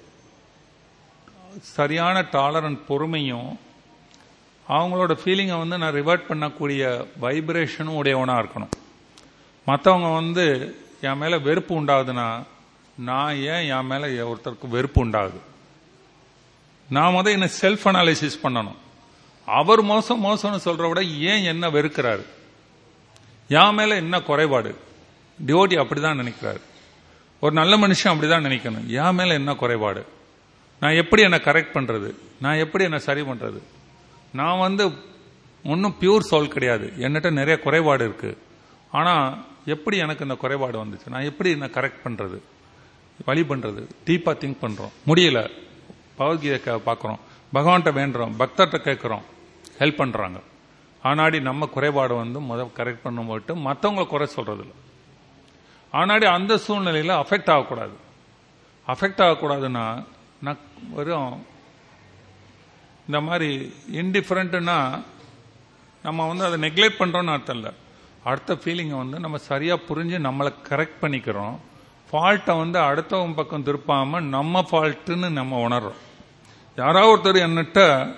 சரியான டாலரன்ட் பொறுமையும் அவங்களோட ஃபீலிங்கை வந்து நான் ரிவர்ட் பண்ணக்கூடிய வைப்ரேஷனும் உடையவனா இருக்கணும். மற்றவங்க வந்து என் மேல வெறுப்பு உண்டாகுதுன்னா நான் ஏன் என் மேல ஒருத்தருக்கு வெறுப்பு உண்டாகுது? நான் முதல் என்ன செல்ஃப் அனாலிசிஸ் பண்ணணும். அவர் மோசம் மோசம்னு சொல்ற விட ஏன் என்ன வெறுக்கிறாரு, என் மேல என்ன குறைபாடு? டிவோட்டி அப்படிதான் நினைக்கிறாரு. ஒரு நல்ல மனுஷன் அப்படிதான் நினைக்கணும், என் மேல என்ன குறைபாடு? நான் எப்படி என்னை கரெக்ட் பண்றது, நான் எப்படி என்னை சரி பண்றது? நான் வந்து ஒன்றும் பியூர் சோல் கிடையாது, என்கிட்ட நிறைய குறைபாடு இருக்கு. ஆனா எப்படி எனக்கு இந்த குறைபாடு வந்துச்சு, நான் எப்படி என்ன கரெக்ட் பண்றது, வழி பண்றது? டீப்பா திங்க் பண்றோம், முடியல. பகவத்கீதை பார்க்கிறோம், பகவான்கிட்ட வேண்டுறோம், பக்தர்கிட்ட கேட்கிறோம், ஹெல்ப் பண்றாங்க. ஆனாடி நம்ம குறைபாடு வந்து முதல் கரெக்ட் பண்ண போட்டு மற்றவங்களை குறை சொல்றது இல்லை. ஆனாடி அந்த சூழ்நிலையில அஃபெக்ட் ஆகக்கூடாது. அஃபெக்ட் ஆகக்கூடாதுன்னா நான் வெறும் இந்த மாதிரி இன்டிஃபரண்ட்னா நம்ம வந்து அதை நெக்லெக்ட் பண்றோம்னு அர்த்தம் இல்லை. அடுத்த ஃபீலிங்கை வந்து நம்ம சரியா புரிஞ்சு நம்மளை கரெக்ட் பண்ணிக்கிறோம். ஃபால்ட்டை வந்து அடுத்தவங்க பக்கம் திருப்பாம நம்ம ஃபால்ட்டுன்னு நம்ம உணர்றோம். யாராவது ஒருத்தர் என்னட்ட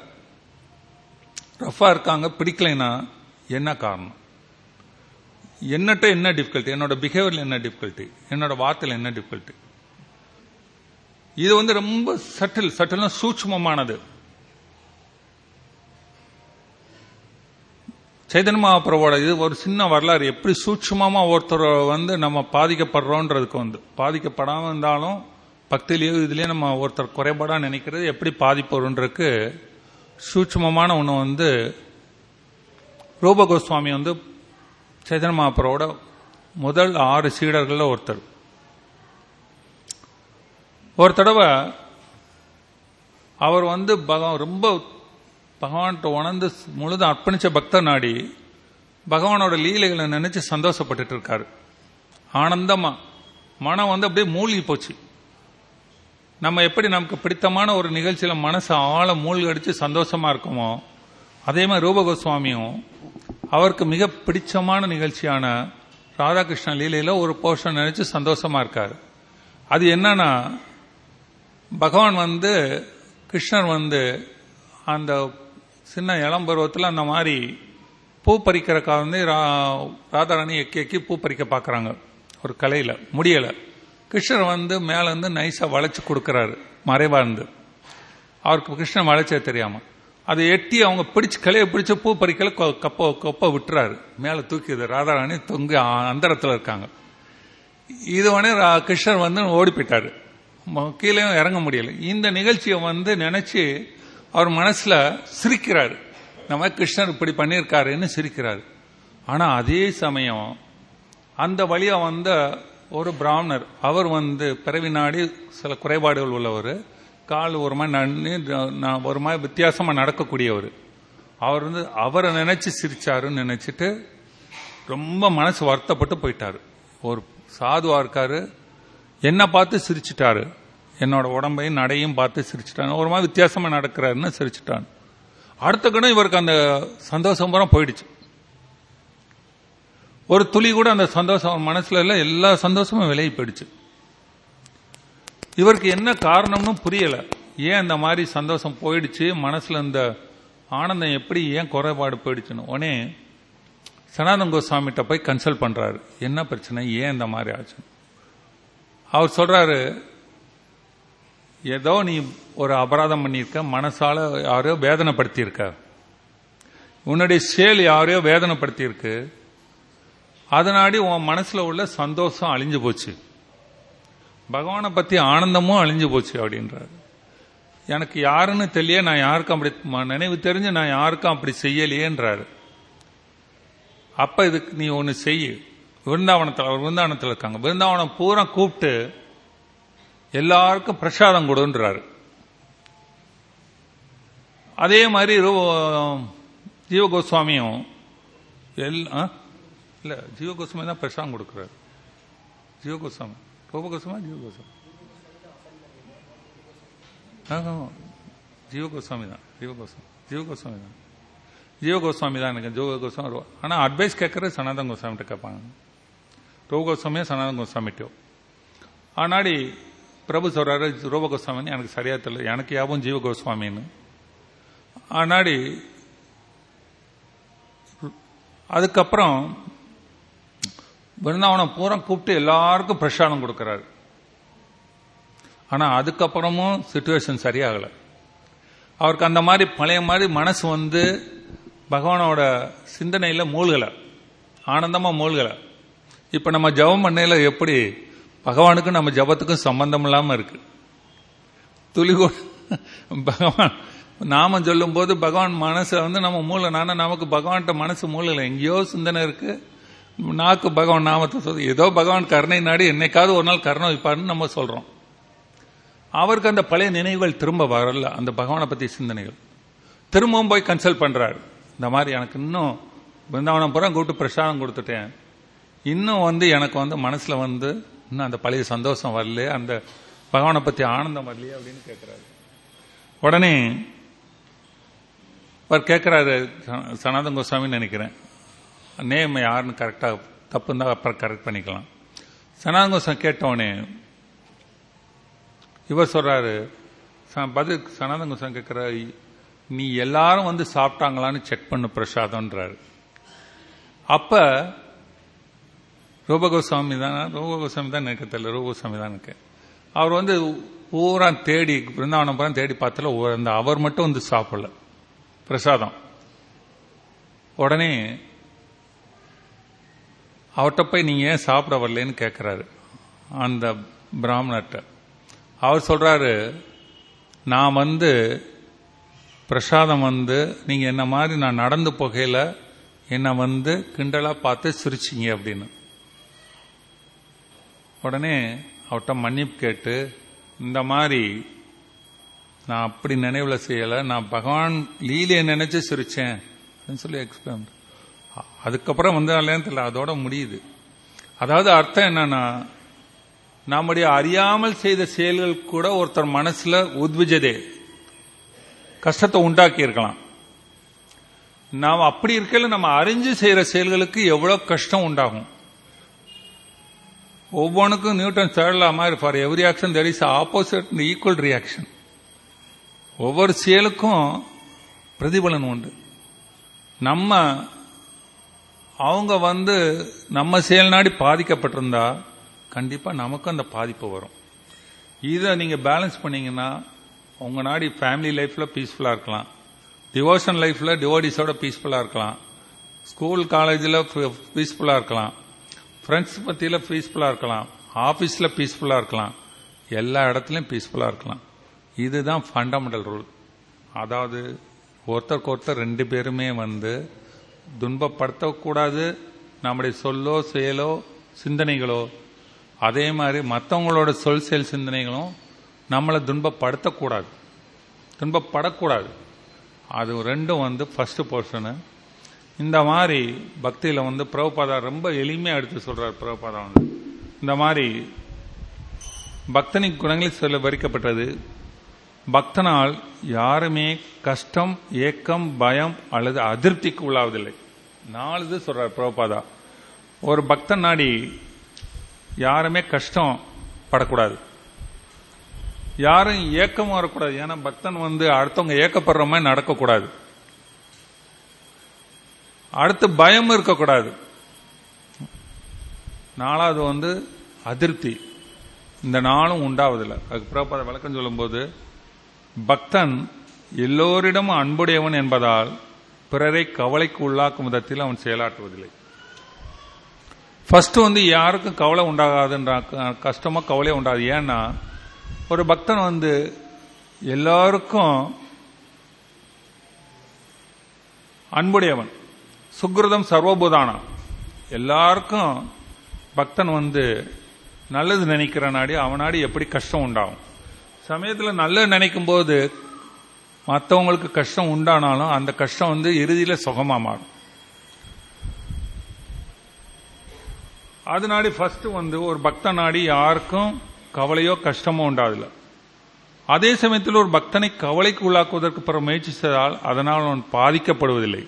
ரஃபா இருக்காங்க, பிடிக்கலைன்னா என்ன காரணம், என்னட்ட என்ன டிஃபிகல்ட்டி, என்னோட பிஹேவியர்ல என்ன டிஃபிகல்ட்டி, என்னோட வார்த்தையில் என்ன டிஃபிகல்ட்டி? இது வந்து ரொம்ப சட்டில் சட்டில்னா சூட்சுமமானது. சைதன்ய மகாபிரபுவோட இது ஒரு சின்ன வரலாறு, எப்படி சூட்சுமமா ஒருத்தர் வந்து நம்ம பாதிக்கப்படுறோன்றதுக்கு வந்து பாதிக்கப்படாம இருந்தாலும் பக்தியிலேயோ இதுலயே நம்ம ஒருத்தர் குறைபாடா நினைக்கிறது எப்படி பாதிப்போன்றதுக்கு சூட்சுமமான ஒன்று வந்து ரூப கோஸ்வாமி வந்து சைதன்ய மகாபிரபுவோட முதல் ஆறு சீடர்கள்ல ஒருத்தர். ஒரு தடவை அவர் வந்து ரொம்ப பகவான்கிட்ட உணர்ந்து முழுதும் அர்ப்பணிச்ச பக்த நாடி பகவானோட லீலைகளை நினைச்சு சந்தோஷப்பட்டுட்டு இருக்காரு. ஆனந்தமா மனம் வந்து அப்படியே மூழ்கி போச்சு. நம்ம எப்படி நமக்கு பிடித்தமான ஒரு நிகழ்ச்சியில மனசு ஆழ மூழ்கி அடிச்சு சந்தோஷமா இருக்குமோ, அதே மாதிரி ரூப கோஸ்வாமியும் அவருக்கு மிக பிடிச்சமான நிகழ்ச்சியான ராதாகிருஷ்ண லீலையில ஒரு போர்ஷன் நினைச்சு சந்தோஷமா இருக்காரு. அது என்னன்னா, பகவான் வந்து கிருஷ்ணர் வந்து அந்த சின்ன இளம் பருவத்தில் அந்த மாதிரி பூ பறிக்கிறக்கா வந்து ராதாராணி எக்கி எக்கி பூ பறிக்க பார்க்குறாங்க ஒரு கலையில், முடியலை. கிருஷ்ணர் வந்து மேலே வந்து நைஸாக வளைச்சு கொடுக்குறாரு மறைவா இருந்து. அவருக்கு கிருஷ்ணன் வளைச்சே தெரியாம அதை எட்டி அவங்க பிடிச்சு கலையை பிடிச்ச பூ பறிக்கல கப்ப கொப்ப விட்டுறாரு, மேலே தூக்கிது. ராதாராணி தொங்கு அந்தரத்தில் இருக்காங்க. இது உடனே கிருஷ்ணர் வந்து ஓடி போயிட்டாரு, கீழே இறங்க முடியல. இந்த நிகழ்ச்சியை வந்து நினைச்சு அவர் மனசுல சிரிக்கிறாரு, நம்ம கிருஷ்ணர் இப்படி பண்ணியிருக்காருன்னு சிரிக்கிறாரு. ஆனா அதே சமயம் அந்த வழியா வந்த ஒரு பிராமணர், அவர் வந்து பிறவி நாடி சில குறைபாடுகள் உள்ளவர், கால் ஒரு மாதிரி நன்னு ஒரு மாதிரி வித்தியாசமா நடக்கக்கூடியவர். அவர் வந்து அவரை நினைச்சு சிரிச்சாருன்னு நினைச்சிட்டு ரொம்ப மனசு வருத்தப்பட்டு போயிட்டாரு. ஒரு சாதுவா இருக்காரு, என்ன பார்த்து சிரிச்சுட்டாரு, என்னோட உடம்பையும் நடையும் பார்த்து சிரிச்சுட்டான், ஒரு மாதிரி வித்தியாசமா நடக்கிறாருன்னு சிரிச்சுட்டான். அடுத்த கணம் இவருக்கு அந்த சந்தோஷம் பூரா போயிடுச்சு. ஒரு துளி கூட அந்த சந்தோஷம் மனசுல இல்ல, எல்லா சந்தோஷமும் விலகி போயிடுச்சு. இவருக்கு என்ன காரணம்னு புரியல, ஏன் அந்த மாதிரி சந்தோஷம் போயிடுச்சு, மனசுல இந்த ஆனந்தம் எப்படி ஏன் குறைபாடு போயிடுச்சுன்னு. உடனே சனாதன் கோஸ்வாமிகிட்ட போய் கன்சல்ட் பண்றாரு, என்ன பிரச்சனை, ஏன் இந்த மாதிரி ஆச்சு. அவர் சொல்றாரு, ஏதோ நீ ஒரு அபராதம் பண்ணியிருக்க, மனசால யாரையோ வேதனைப்படுத்தியிருக்க, உன்னுடைய செயல் யாரையோ வேதனைப்படுத்தியிருக்கு, அதனாடி உன் மனசுல உள்ள சந்தோஷம் அழிஞ்சு போச்சு, பகவானை பத்தி ஆனந்தமும் அழிஞ்சு போச்சு அப்படின்றாரு. எனக்கு யாருன்னு தெரிய, நான் யாருக்கும் அப்படி நினைவு தெரிஞ்சு நான் யாருக்கும் அப்படி செய்யலையேன்றாரு. அப்ப இதுக்கு நீ ஒன்னு செய்ய, விருந்தாவனத்தில் அவர் விருந்தாவனத்தில் இருக்காங்க, விருந்தாவனம் பூரா கூப்பிட்டு எல்லாருக்கும் பிரசாதம் கொடுன்றாரு. அதே மாதிரி ஜீவ கோஸ்வாமியும் இல்ல, ஜீவ கோஸ்வாமி தான் பிரசாதம் கொடுக்கிறாரு. ஜீவ கோஸ்வாமி ரூப கோஸ்வாமி ஜீவ கோஸ்வாமி ஜீவ கோஸ்வாமி தான் ஜீவ கோஸ்வாமி ஜீவ கோஸ்வாமி தான் ஜீவ கோஸ்வாமி தான் எனக்கு ஜீவ கோஸ்வாமி. ஆனா அட்வைஸ் கேட்கறது சனாதன் கோஸ்வாமிகிட்ட கேட்பாங்க, ரூப கோஸ்வாமியா சனாதன் கோஸ்வாமிட்டோ. ஆனாடி பிரபு சொல்றாரு ரூப கோஸ்வாமின்னு எனக்கு சரியா தெரியல, எனக்கு யாவும் ஜீவ கோஸ்வாமின்னு. ஆனாடி அதுக்கப்புறம் விருந்தாவனம் பூரா கூப்பிட்டு எல்லாருக்கும் பிரசாதம் கொடுக்கிறாரு. ஆனா அதுக்கப்புறமும் சிச்சுவேஷன் சரியாகல. அவருக்கு அந்த மாதிரி பழைய மாதிரி மனசு வந்து பகவானோட சிந்தனையில மூழ்கல, ஆனந்தமா மூழ்கல. இப்ப நம்ம ஜபம் பண்ணையில எப்படி பகவானுக்கும் நம்ம ஜபத்துக்கும் சம்பந்தம் இல்லாம இருக்கு, துளி கூட பகவான் நாம சொல்லும் போது பகவான் மனசை வந்து நம்ம மூளை நானா நமக்கு பகவான்கிட்ட மனசு மூளை இல்லை, எங்கேயோ சிந்தனை இருக்கு. நாக்கு பகவான் நாமத்தை சொல்லி ஏதோ பகவான் கருணை நாடி என்னைக்காவது ஒரு நாள் கருணை வைப்பாருன்னு நம்ம சொல்றோம். அவருக்கு அந்த பழைய நினைவுகள் திரும்ப வரல, அந்த பகவானை பத்தி சிந்தனைகள். திரும்பவும் போய் கன்சல்ட் பண்றாரு. இந்த மாதிரி எனக்கு இன்னும் பிருந்தாவனம் பூரா கூப்பிட்டு பிரசாதம் கொடுத்துட்டேன், இன்னும் வந்து எனக்கு வந்து மனசுல வந்து இன்னும் அந்த பழைய சந்தோஷம் வரல, அந்த பகவானை பத்தி ஆனந்தம் வரலையே அப்படின்னு கேட்கிறாரு. உடனே அவர் கேட்கிறாரு, சனாதன் கோஸ்வாமின்னு நினைக்கிறேன், நேம் யாருன்னு கரெக்டா தப்பு இருந்தா அப்புறம் கரெக்ட் பண்ணிக்கலாம். சனாதன் கோஸ்வாமி கேட்டவனே இவர் சொல்றாரு, பதில் சனாதன் கோஸ்வாமி கேட்கிறாரு, நீ எல்லாரும் வந்து சாப்பிட்டாங்களான்னு செக் பண்ணு பிரசாதம்ன்றாரு. அப்ப ரூபகோஸ்வாமி தான் ரூபகோஸ்வாமி தான் எனக்கு தெரியல, ரூபகோஸ்வாமி தான் எனக்கு. அவர் வந்து பூரா தேடி பிருந்தாவனம் பூரா தேடி பார்த்தால அந்த அவர் மட்டும் வந்து சாப்பிடல பிரசாதம். உடனே அவர்கிட்ட போய் நீங்க ஏன் சாப்பிட வரலன்னு கேட்கிறாரு அந்த பிராமணர்கிட்ட. அவர் சொல்றாரு, நான் வந்து பிரசாதம் வந்து நீங்க என்ன மாதிரி நான் நடந்து போகையில என்னை வந்து கிண்டலா பார்த்து சிரிச்சிங்க அப்படின்னு. உடனே அவர்கிட்ட மன்னிப்பு கேட்டு, இந்த மாதிரி நான் அப்படி நினைவுல செய்யல, நான் பகவான் லீலையை நினைச்சு சிரிச்சேன் அப்படின்னு சொல்லி எக்ஸ்பிளைன். அதுக்கப்புறம் வந்து தெரியல, அதோட முடியுது. அதாவது அர்த்தம் என்னன்னா, நம்முடைய அறியாமல் செய்த செயல்கள் கூட ஒருத்தர் மனசுல உத்விஜதே கஷ்டத்தை உண்டாக்கி இருக்கலாம். நாம் அப்படி இருக்கல, நம்ம அறிஞ்சு செய்யற செயல்களுக்கு எவ்வளவு கஷ்டம் உண்டாகும். ஒவ்வொன்றுக்கும் நியூட்டன் தேர்ட்லா மாதிரி, for every action there is opposite and equal reaction. ஒவ்வொரு செயலுக்கும் பிரதிபலன் உண்டு. நம்ம அவங்க வந்து நம்ம செயல் நாடி பாதிக்கப்பட்டிருந்தா கண்டிப்பா நமக்கும் அந்த பாதிப்பு வரும். இதை நீங்க பேலன்ஸ் பண்ணீங்கன்னா உங்க நாடி ஃபேமிலி லைஃப்ல பீஸ்ஃபுல்லா இருக்கலாம், டிவோஷன் லைஃப்ல டிவோடிஸோட பீஸ்ஃபுல்லா இருக்கலாம், ஸ்கூல் காலேஜில் பீஸ்ஃபுல்லா இருக்கலாம், ஃப்ரெண்ட்ஸ் பத்தியில பீஸ்ஃபுல்லா இருக்கலாம், ஆபீஸ்ல பீஸ்ஃபுல்லா இருக்கலாம், எல்லா இடத்துலயும் பீஸ்ஃபுல்லா இருக்கலாம். இதுதான் ஃபண்டமெண்டல் ரூல். அதாவது ஒருத்தருக்கு ஒருத்தர் ரெண்டு பேருமே வந்து துன்பப்படுத்தக்கூடாது, நம்முடைய சொல்லோ செயலோ சிந்தனைகளோ, அதே மாதிரி மற்றவங்களோட சொல் செயல் சிந்தனைகளும் நம்மளை துன்பப்படுத்தக்கூடாது, துன்பப்படக்கூடாது. அது ரெண்டும் வந்து ஃபர்ஸ்ட் போர்ஷனு. இந்த மாதிரி பக்தியில வந்து பிரபுபாதா ரொம்ப எளிமையா எடுத்து சொல்றார். பிரபுபாதா வந்து இந்த மாதிரி பக்தனின் குணங்களில் சொல்ல வரிக்கப்பட்டது, பக்தனால் யாருமே கஷ்டம், ஏக்கம், பயம் அல்லது அதிருப்திக்கு உள்ளாவதில்லை. நாலு இது சொல்றார் பிரபுபாதா. ஒரு பக்தன் நாடி யாருமே கஷ்டம் படக்கூடாது, யாரும் ஏக்கமும் வரக்கூடாது. ஏன்னா பக்தன் வந்து அடுத்தவங்க ஏக்கப்படுற மாதிரி நடக்கக்கூடாது, அடுத்து பயம் இருக்கக்கூடாது. நாலாவது வந்து அதிருப்தி, இந்த நாளும் உண்டாவதில்லை. அதுக்கு பிரபுபாதா விளக்கம் சொல்லும் போது, பக்தன் எல்லோரிடமும் அன்புடையவன் என்பதால் பிறரை கவலைக்கு உள்ளாக்கும் விதத்தில் அவன் செயலாற்றுவதில்லை. ஃபர்ஸ்ட் வந்து யாருக்கும் கவலை உண்டாகாதுன்ற, கஷ்டமோ கவலையோ உண்டாது. ஏன்னா ஒரு பக்தன் வந்து எல்லாருக்கும் அன்புடையவன், சுக்ருதம் சர்வபூதானா, எல்லாருக்கும் பக்தன் வந்து நல்லது நினைக்கிற நாடி அவனாடி எப்படி கஷ்டம் உண்டாகும். சமயத்தில் நல்லது நினைக்கும் போது மற்றவங்களுக்கு கஷ்டம் உண்டானாலும் அந்த கஷ்டம் வந்து இறுதியில சுகமா மாறும். அதனாடி ஃபர்ஸ்ட் வந்து ஒரு பக்த நாடி யாருக்கும் கவலையோ கஷ்டமோ உண்டாதில்லை. அதே சமயத்தில் ஒரு பக்தனை கவலைக்கு உள்ளாக்குவதற்கு பிற முயற்சி செய்தால் அதனால் அவன் பாதிக்கப்படுவதில்லை.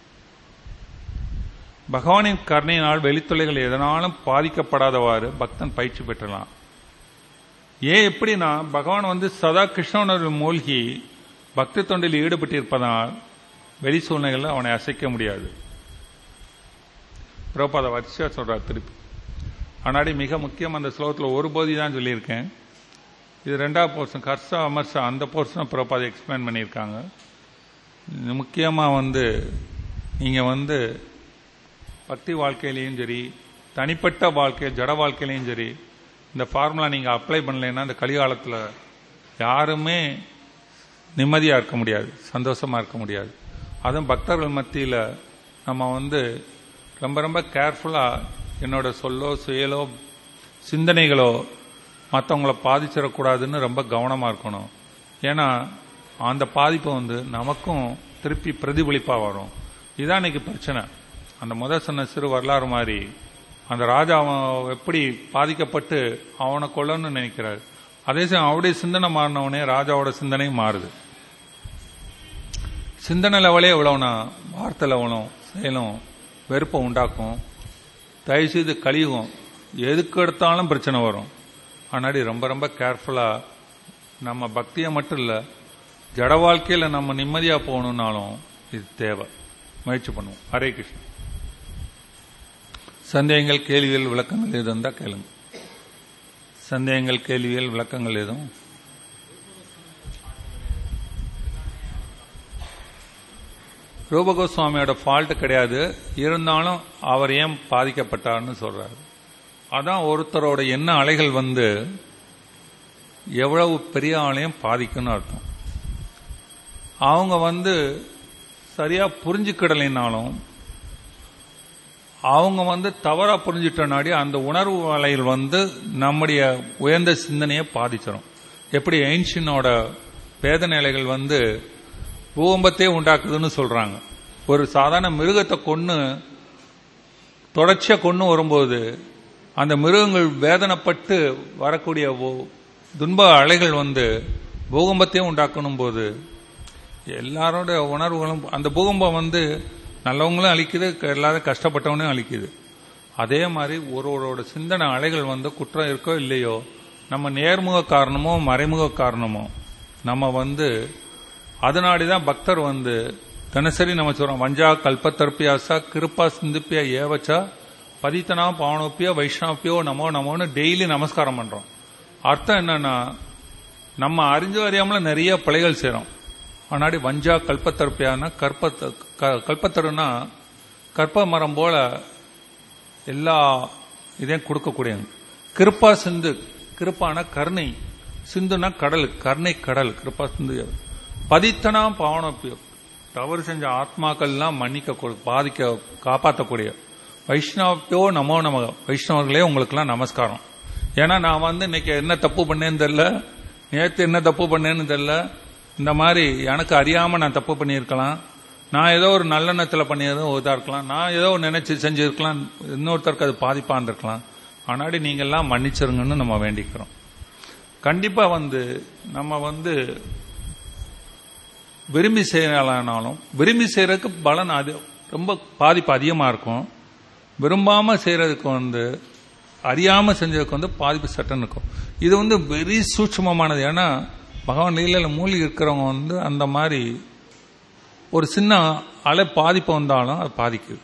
பகவானின் கருணையினால் வெளித்தொலைகள் எதனாலும் பாதிக்கப்படாதவாறு பக்தன் பயிற்சி பெற்றலாம். ஏன் எப்படின்னா, பகவான் வந்து சதா கிருஷ்ணனுடைய மூழ்கி பக்தி தொண்டில் ஈடுபட்டிருப்பதனால் வெளி சூழ்நிலைகள் அவனை அசைக்க முடியாது. பிரபுபாதா வரிசையா சொல்றார் திருப்பி. ஆனாடி மிக முக்கியம், அந்த ஸ்லோகத்தில் ஒரு போதி தான் சொல்லியிருக்கேன். இது ரெண்டாவது போர்ஷன், கர்ஷா அமர்ஷா, அந்த போர்ஷனை பிரபுபாதா எக்ஸ்பிளைன் பண்ணியிருக்காங்க. முக்கியமாக வந்து நீங்கள் வந்து பக்தி வாழ்க்கையிலையும் சரி, தனிப்பட்ட வாழ்க்கை ஜட வாழ்க்கையிலையும் சரி, இந்த ஃபார்முலா நீங்கள் அப்ளை பண்ணலைன்னா இந்த கலிகாலத்தில் யாருமே நிம்மதியாக இருக்க முடியாது, சந்தோஷமாக இருக்க முடியாது. அதுவும் பக்தர்கள் மத்தியில் நம்ம வந்து ரொம்ப ரொம்ப கேர்ஃபுல்லாக என்னோட சொல்லோ செயலோ சிந்தனைகளோ மற்றவங்களை பாதிச்சிடக்கூடாதுன்னு ரொம்ப கவனமாக இருக்கணும். ஏன்னா அந்த பாதிப்பு வந்து நமக்கும் திருப்பி பிரதிபலிப்பாக வரும். இதுதான் இன்னைக்கு பிரச்சனை. அந்த முதல் சொன்ன சிறு வரலாறு மாதிரி அந்த ராஜா அவன் எப்படி பாதிக்கப்பட்டு அவனை கொல்லணும்னு நினைக்கிறாரு. அதே சமயம் அவருடைய சிந்தனை மாறினவனே ராஜாவோட சிந்தனையும் மாறுது. சிந்தனை லெவலே எவ்வளவுனா வார்த்தை லெவலும் செயலும் வெறுப்பை உண்டாக்கும், தயவு செய்து கழிவும், எதுக்கு எடுத்தாலும் பிரச்சனை வரும். ஆனாடி ரொம்ப ரொம்ப கேர்ஃபுல்லாக நம்ம பக்தியை மட்டும் இல்லை, ஜட வாழ்க்கையில் நம்ம நிம்மதியாக போகணுன்னாலும் இது தேவை. முயற்சி பண்ணுவோம். ஹரே கிருஷ்ணா. சந்தேகங்கள் கேள்விகள் விளக்கங்கள் எதுவும் இருந்தால் கேளுங்க. சந்தேகங்கள் கேள்விகள் விளக்கங்கள் எதுவும்? ரூபகோஸ்வாமியோட ஃபால்ட் கிடையாது, இருந்தாலும் அவர் ஏன் பாதிக்கப்பட்டார்னு சொல்றாரு. அதான் ஒருத்தரோட எண்ண அலைகள் வந்து எவ்வளவு பெரிய ஆளையும் பாதிக்கும்னு அர்த்தம். அவங்க வந்து சரியா புரிஞ்சுக்கிடலைனாலும் அவங்க வந்து தவறா புரிஞ்சிட்டனாடி அந்த உணர்வு அலைகள் வந்து நம்முடைய உயர்ந்த சிந்தனையை பாதிச்சிடும். எப்படி ஐன்ஸ்டீனோட வேதனை அலைகள் வந்து பூகம்பத்தையே உண்டாக்குதுன்னு சொல்றாங்க. ஒரு சாதாரண மிருகத்தை கொன்னு தொடர்ச்சியா கொன்னு வரும்போது அந்த மிருகங்கள் வேதனைப்பட்டு வரக்கூடிய துன்ப அலைகள் வந்து பூகம்பத்தையே உண்டாக்கணும் போது எல்லாரோட உணர்வுகளும் அந்த பூகம்பம் வந்து நல்லவங்களும் அழிக்குது, எல்லாரும் கஷ்டப்பட்டவனையும் அழிக்குது. அதே மாதிரி ஒருவரோட சிந்தனை அலைகள் வந்து குற்றம் இருக்கோ இல்லையோ, நம்ம நேர்முக காரணமோ மறைமுக காரணமோ நம்ம வந்து அதனாடிதான் பக்தர் வந்து தினசரி நம்ம சொல்றோம், வஞ்சா கல்பத்தர்பியாசா கிருப்பா சிந்துப்பியா ஏவச்சா பதித்தனா பாவனோப்பியோ வைஷ்ணவப்பியோ நமோ நமோன்னு டெய்லி நமஸ்காரம் பண்றோம். அர்த்தம் என்னன்னா நம்ம அறிஞ்சு அறியாமல நிறைய பிழைகள் செய்றோம். ஆனாடி வஞ்சா கல்பத்தர்பியான கற்ப கல்பத்தருன்னா கற்ப மரம் போல எல்லா இதையும் கொடுக்கக்கூடிய. கிருப்பா சிந்து, கிருப்பான கருணை, சிந்துனா கடல், கருணை கடல், கிருப்பா சிந்து. பதித்தனா பாவனோப்பியோ தவறு செஞ்ச ஆத்மாக்கள்லாம் மன்னிக்க பாதிக்க காப்பாற்றக்கூடிய. வைஷ்ணவப்பியோ நமோ நம, வைஷ்ணவர்களே உங்களுக்கெல்லாம் நமஸ்காரம். ஏன்னா நான் வந்து இன்னைக்கு என்ன தப்பு பண்ணேன்னு தெரியல, நேற்று என்ன தப்பு பண்ணேன்னு தெரியல, இந்த மாதிரி எனக்கு அறியாம நான் தப்பு பண்ணியிருக்கலாம், நான் ஏதோ ஒரு நல்லெண்ணத்தில் பண்ணியதும் இதா இருக்கலாம், நான் ஏதோ நினைச்சு செஞ்சிருக்கலாம், இன்னொருத்தருக்கு அது பாதிப்பான் இருக்கலாம். ஆனாடி நீங்க எல்லாம் மன்னிச்சிருங்கன்னு நம்ம வேண்டிக்கிறோம். கண்டிப்பா வந்து நம்ம வந்து விரும்பி செய்யலானாலும் விரும்பி செய்யறதுக்கு பலன் அது ரொம்ப பாதிப்பு அதிகமா இருக்கும். விரும்பாம செய்யறதுக்கு வந்து அறியாம செஞ்சதுக்கு வந்து பாதிப்பு சட்டன் இருக்கும். இது வந்து வெரி சூட்சமமானது. ஏன்னா பகவான் லீலையில மூழ்கி இருக்கிறவங்க வந்து அந்த மாதிரி ஒரு சின்ன அலை பாதிப்பு வந்தாலும் அது பாதிக்குது.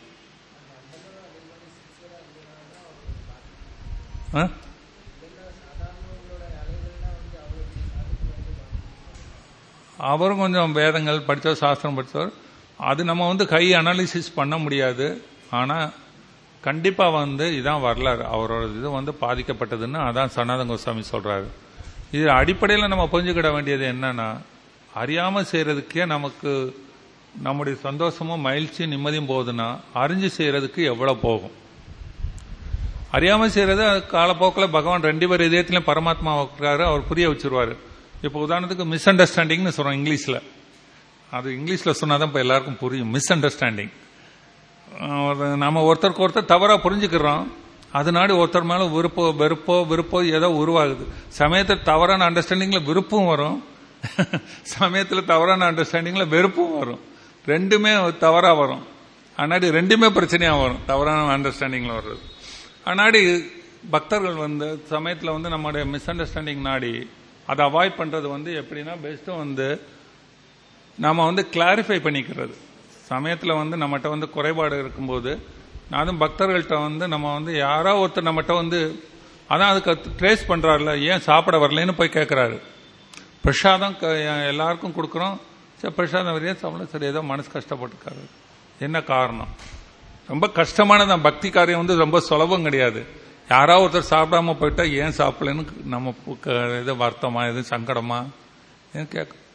அவரும் கொஞ்சம் வேதங்கள் படித்தவர், சாஸ்திரம் படித்தவர், அது நம்ம வந்து கை அனாலிசிஸ் பண்ண முடியாது. ஆனால் கண்டிப்பாக வந்து இதான் வரலாறு, அவரோட இது வந்து பாதிக்கப்பட்டதுன்னு அதான் சனாதன கோஸ்வாமி சொல்றாரு. இது அடிப்படையில் நம்ம புரிஞ்சுக்கிட வேண்டியது என்னன்னா, அறியாம செய்யறதுக்கே நமக்கு நம்முடைய சந்தோஷமும் மகிழ்ச்சியும் நிம்மதியும் போகுதுன்னா அறிஞ்சு செய்யறதுக்கு எவ்வளவு போகும். அறியாம செய்யறது காலப்போக்கில் பகவான் ரெண்டு பேர் இதயத்திலும் பரமாத்மா வைக்கிறாரு, அவர் புரிய வச்சிருவாரு. இப்போ உதாரணத்துக்கு மிஸ் அண்டர்ஸ்டாண்டிங்னு சொல்றோம் இங்கிலீஷ்ல, அது இங்கிலீஷ்ல சொன்னாதான் இப்போ எல்லாருக்கும் புரியும். மிஸ் அண்டர்ஸ்டாண்டிங், நம்ம ஒருத்தருக்கு ஒருத்தர் தவறா புரிஞ்சுக்கிறோம், அதனால ஒருத்தர் மேல விருப்போ வெறுப்போ விருப்போ ஏதோ உருவாகுது. சமயத்தில் தவறான அண்டர்ஸ்டாண்டிங்ல விருப்பம் வரும், சமயத்தில் தவறான அண்டர்ஸ்டாண்டிங்ல வெறுப்பும் வரும். ரெண்டுமே தவறா வரும். ஆனாடி ரெண்டுமே பிரச்சனையா வரும் தவறான அண்டர்ஸ்டாண்டிங்ல வர்றது. ஆனாடி பக்தர்கள் வந்து சமயத்தில் வந்து நம்மளுடைய மிஸ் அண்டர்ஸ்டாண்டிங் நாடி அதை அவாய்ட் பண்றது வந்து எப்படின்னா, பெஸ்ட்டும் வந்து நாம வந்து கிளாரிஃபை பண்ணிக்கிறது. சமயத்தில் வந்து நம்மகிட்ட வந்து குறைபாடு இருக்கும்போது அதுவும் பக்தர்கள்ட்ட வந்து நம்ம வந்து யாரோ ஒருத்தர் நம்மகிட்ட வந்து அதான் அதுக்கு ட்ரேஸ் பண்றாருல, ஏன் சாப்பிட வரலன்னு போய் கேட்கிறாரு. பிரசாதம் எல்லாருக்கும் கொடுக்குறோம், சரி பிரசாதம் வரையா சாப்பிட, சரி ஏதோ மனசு கஷ்டப்பட்டுருக்காரு, என்ன காரணம்? ரொம்ப கஷ்டமானதான். பக்தி காரியம் வந்து ரொம்ப சுலபம் கிடையாது. யாராவது ஒருத்தர் சாப்பிடாம போயிட்டா ஏன் சாப்பிடலன்னு நம்ம எது வருத்தமா எது சங்கடமா கேட்க.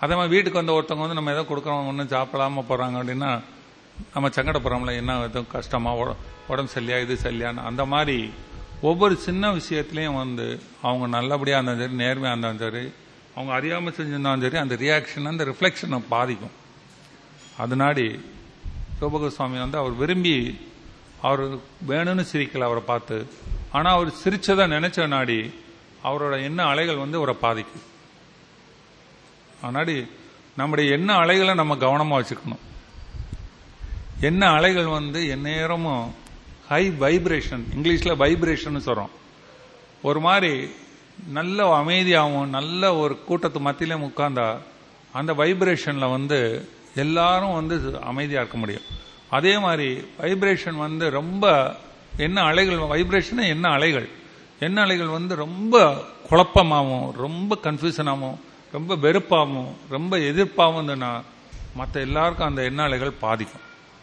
அதே மாதிரி வீட்டுக்கு வந்த ஒருத்தவங்க வந்து நம்ம எதோ கொடுக்குறோம் ஒன்றும் சாப்பிடாம போகிறாங்க அப்படின்னா நம்ம சங்கடப்படுறோம்ல, என்ன எதுவும் கஷ்டமாக உடம்பு சரியா இது சரியான்னு. அந்த மாதிரி ஒவ்வொரு சின்ன விஷயத்துலையும் வந்து அவங்க நல்லபடியாக இருந்தாலும் சரி, நேர்மையாக இருந்தாலும் சரி, அவங்க அறியாமல் செஞ்சிருந்தாலும் சரி, அந்த ரியாக்ஷன் அந்த ரிஃப்ளெக்ஷனை பாதிக்கும். அதனாடி சிவபகவசுவாமி வந்து அவர் விரும்பி அவர் வேணும்னு சிரிக்கல அவரை பார்த்து, ஆனால் அவர் சிரிச்சதை நினைச்ச நாடி அவரோட எண்ண அலைகள் வந்து அவரை பாதிக்கும். அதனாடி நம்முடைய எண்ண அலைகளை நம்ம கவனமாக வச்சுக்கணும். எண்ண அலைகள் வந்து எந்நேரமும் ஹை வைப்ரேஷன், இங்கிலீஷில் வைப்ரேஷன் சொல்கிறோம். ஒரு மாதிரி நல்ல அமைதியாகவும் நல்ல ஒரு கூட்டத்து மத்தியிலே உட்கார்ந்தா அந்த வைப்ரேஷனில் வந்து எல்லாரும் வந்து அமைதியாக இருக்க முடியும். அதே மாதிரி வைப்ரேஷன் வந்து ரொம்ப என்ன அலைகள், வைப்ரேஷன் என்ன அலைகள், என்ன அலைகள் வந்து ரொம்ப குழப்பமாகவும் ரொம்ப கன்ஃபியூஷனாகவும் ரொம்ப வெறுப்பாகவும் ரொம்ப எதிர்ப்பாகவும் இருந்ததுன்னா மற்ற எல்லாருக்கும் அந்த எண்ண அலைகள் பாதிக்கும்.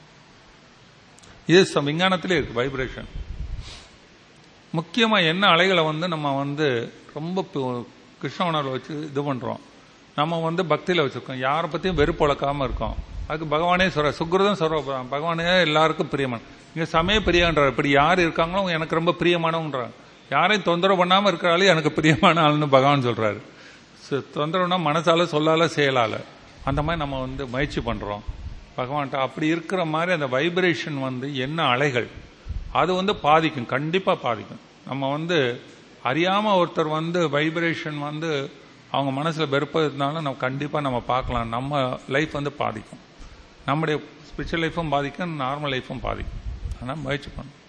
இது விஞ்ஞானத்திலே இருக்கு வைப்ரேஷன். முக்கியமாக என்ன அலைகளை வந்து நம்ம வந்து ரொம்ப கிருஷ்ண உணர்வை வச்சு இது பண்ணுறோம். நம்ம வந்து பக்தியில் வச்சுருக்கோம், யாரை பற்றியும் வெறுப்பு வளர்க்காமல் இருக்கோம். அதுக்கு பகவானே சொல்ற, சுக்ரதம் சொல்ற, பகவானே எல்லாருக்கும் பிரியமான. இங்கே சமய பிரியான்றார். இப்படி யார் இருக்காங்களோ எனக்கு ரொம்ப பிரியமானவன்றாங்க. யாரையும் தொந்தரவு பண்ணாமல் இருக்கிறாலே எனக்கு பிரியமான ஆளுன்னு பகவான் சொல்றாரு. தொந்தரவுனா மனசால சொல்லால செய்யலால. அந்த மாதிரி நம்ம வந்து முயற்சி பண்ணுறோம் பகவான்கிட்ட. அப்படி இருக்கிற மாதிரி அந்த வைப்ரேஷன் வந்து என்ன அலைகள் அது வந்து பாதிக்கும், கண்டிப்பாக பாதிக்கும். நம்ம வந்து அறியாமல் ஒருத்தர் வந்து வைப்ரேஷன் வந்து அவங்க மனசில் வெறுப்பதுனால நம்ம கண்டிப்பாக நம்ம பார்க்கலாம், நம்ம லைஃப் வந்து பாதிக்கும். நம்முடைய ஸ்பிரிச்சுவல் லைஃப்பும் பாதிக்கும், நார்மல் லைஃப்பும் பாதிக்கும். ஆனால் முயற்சி பண்ணணும்.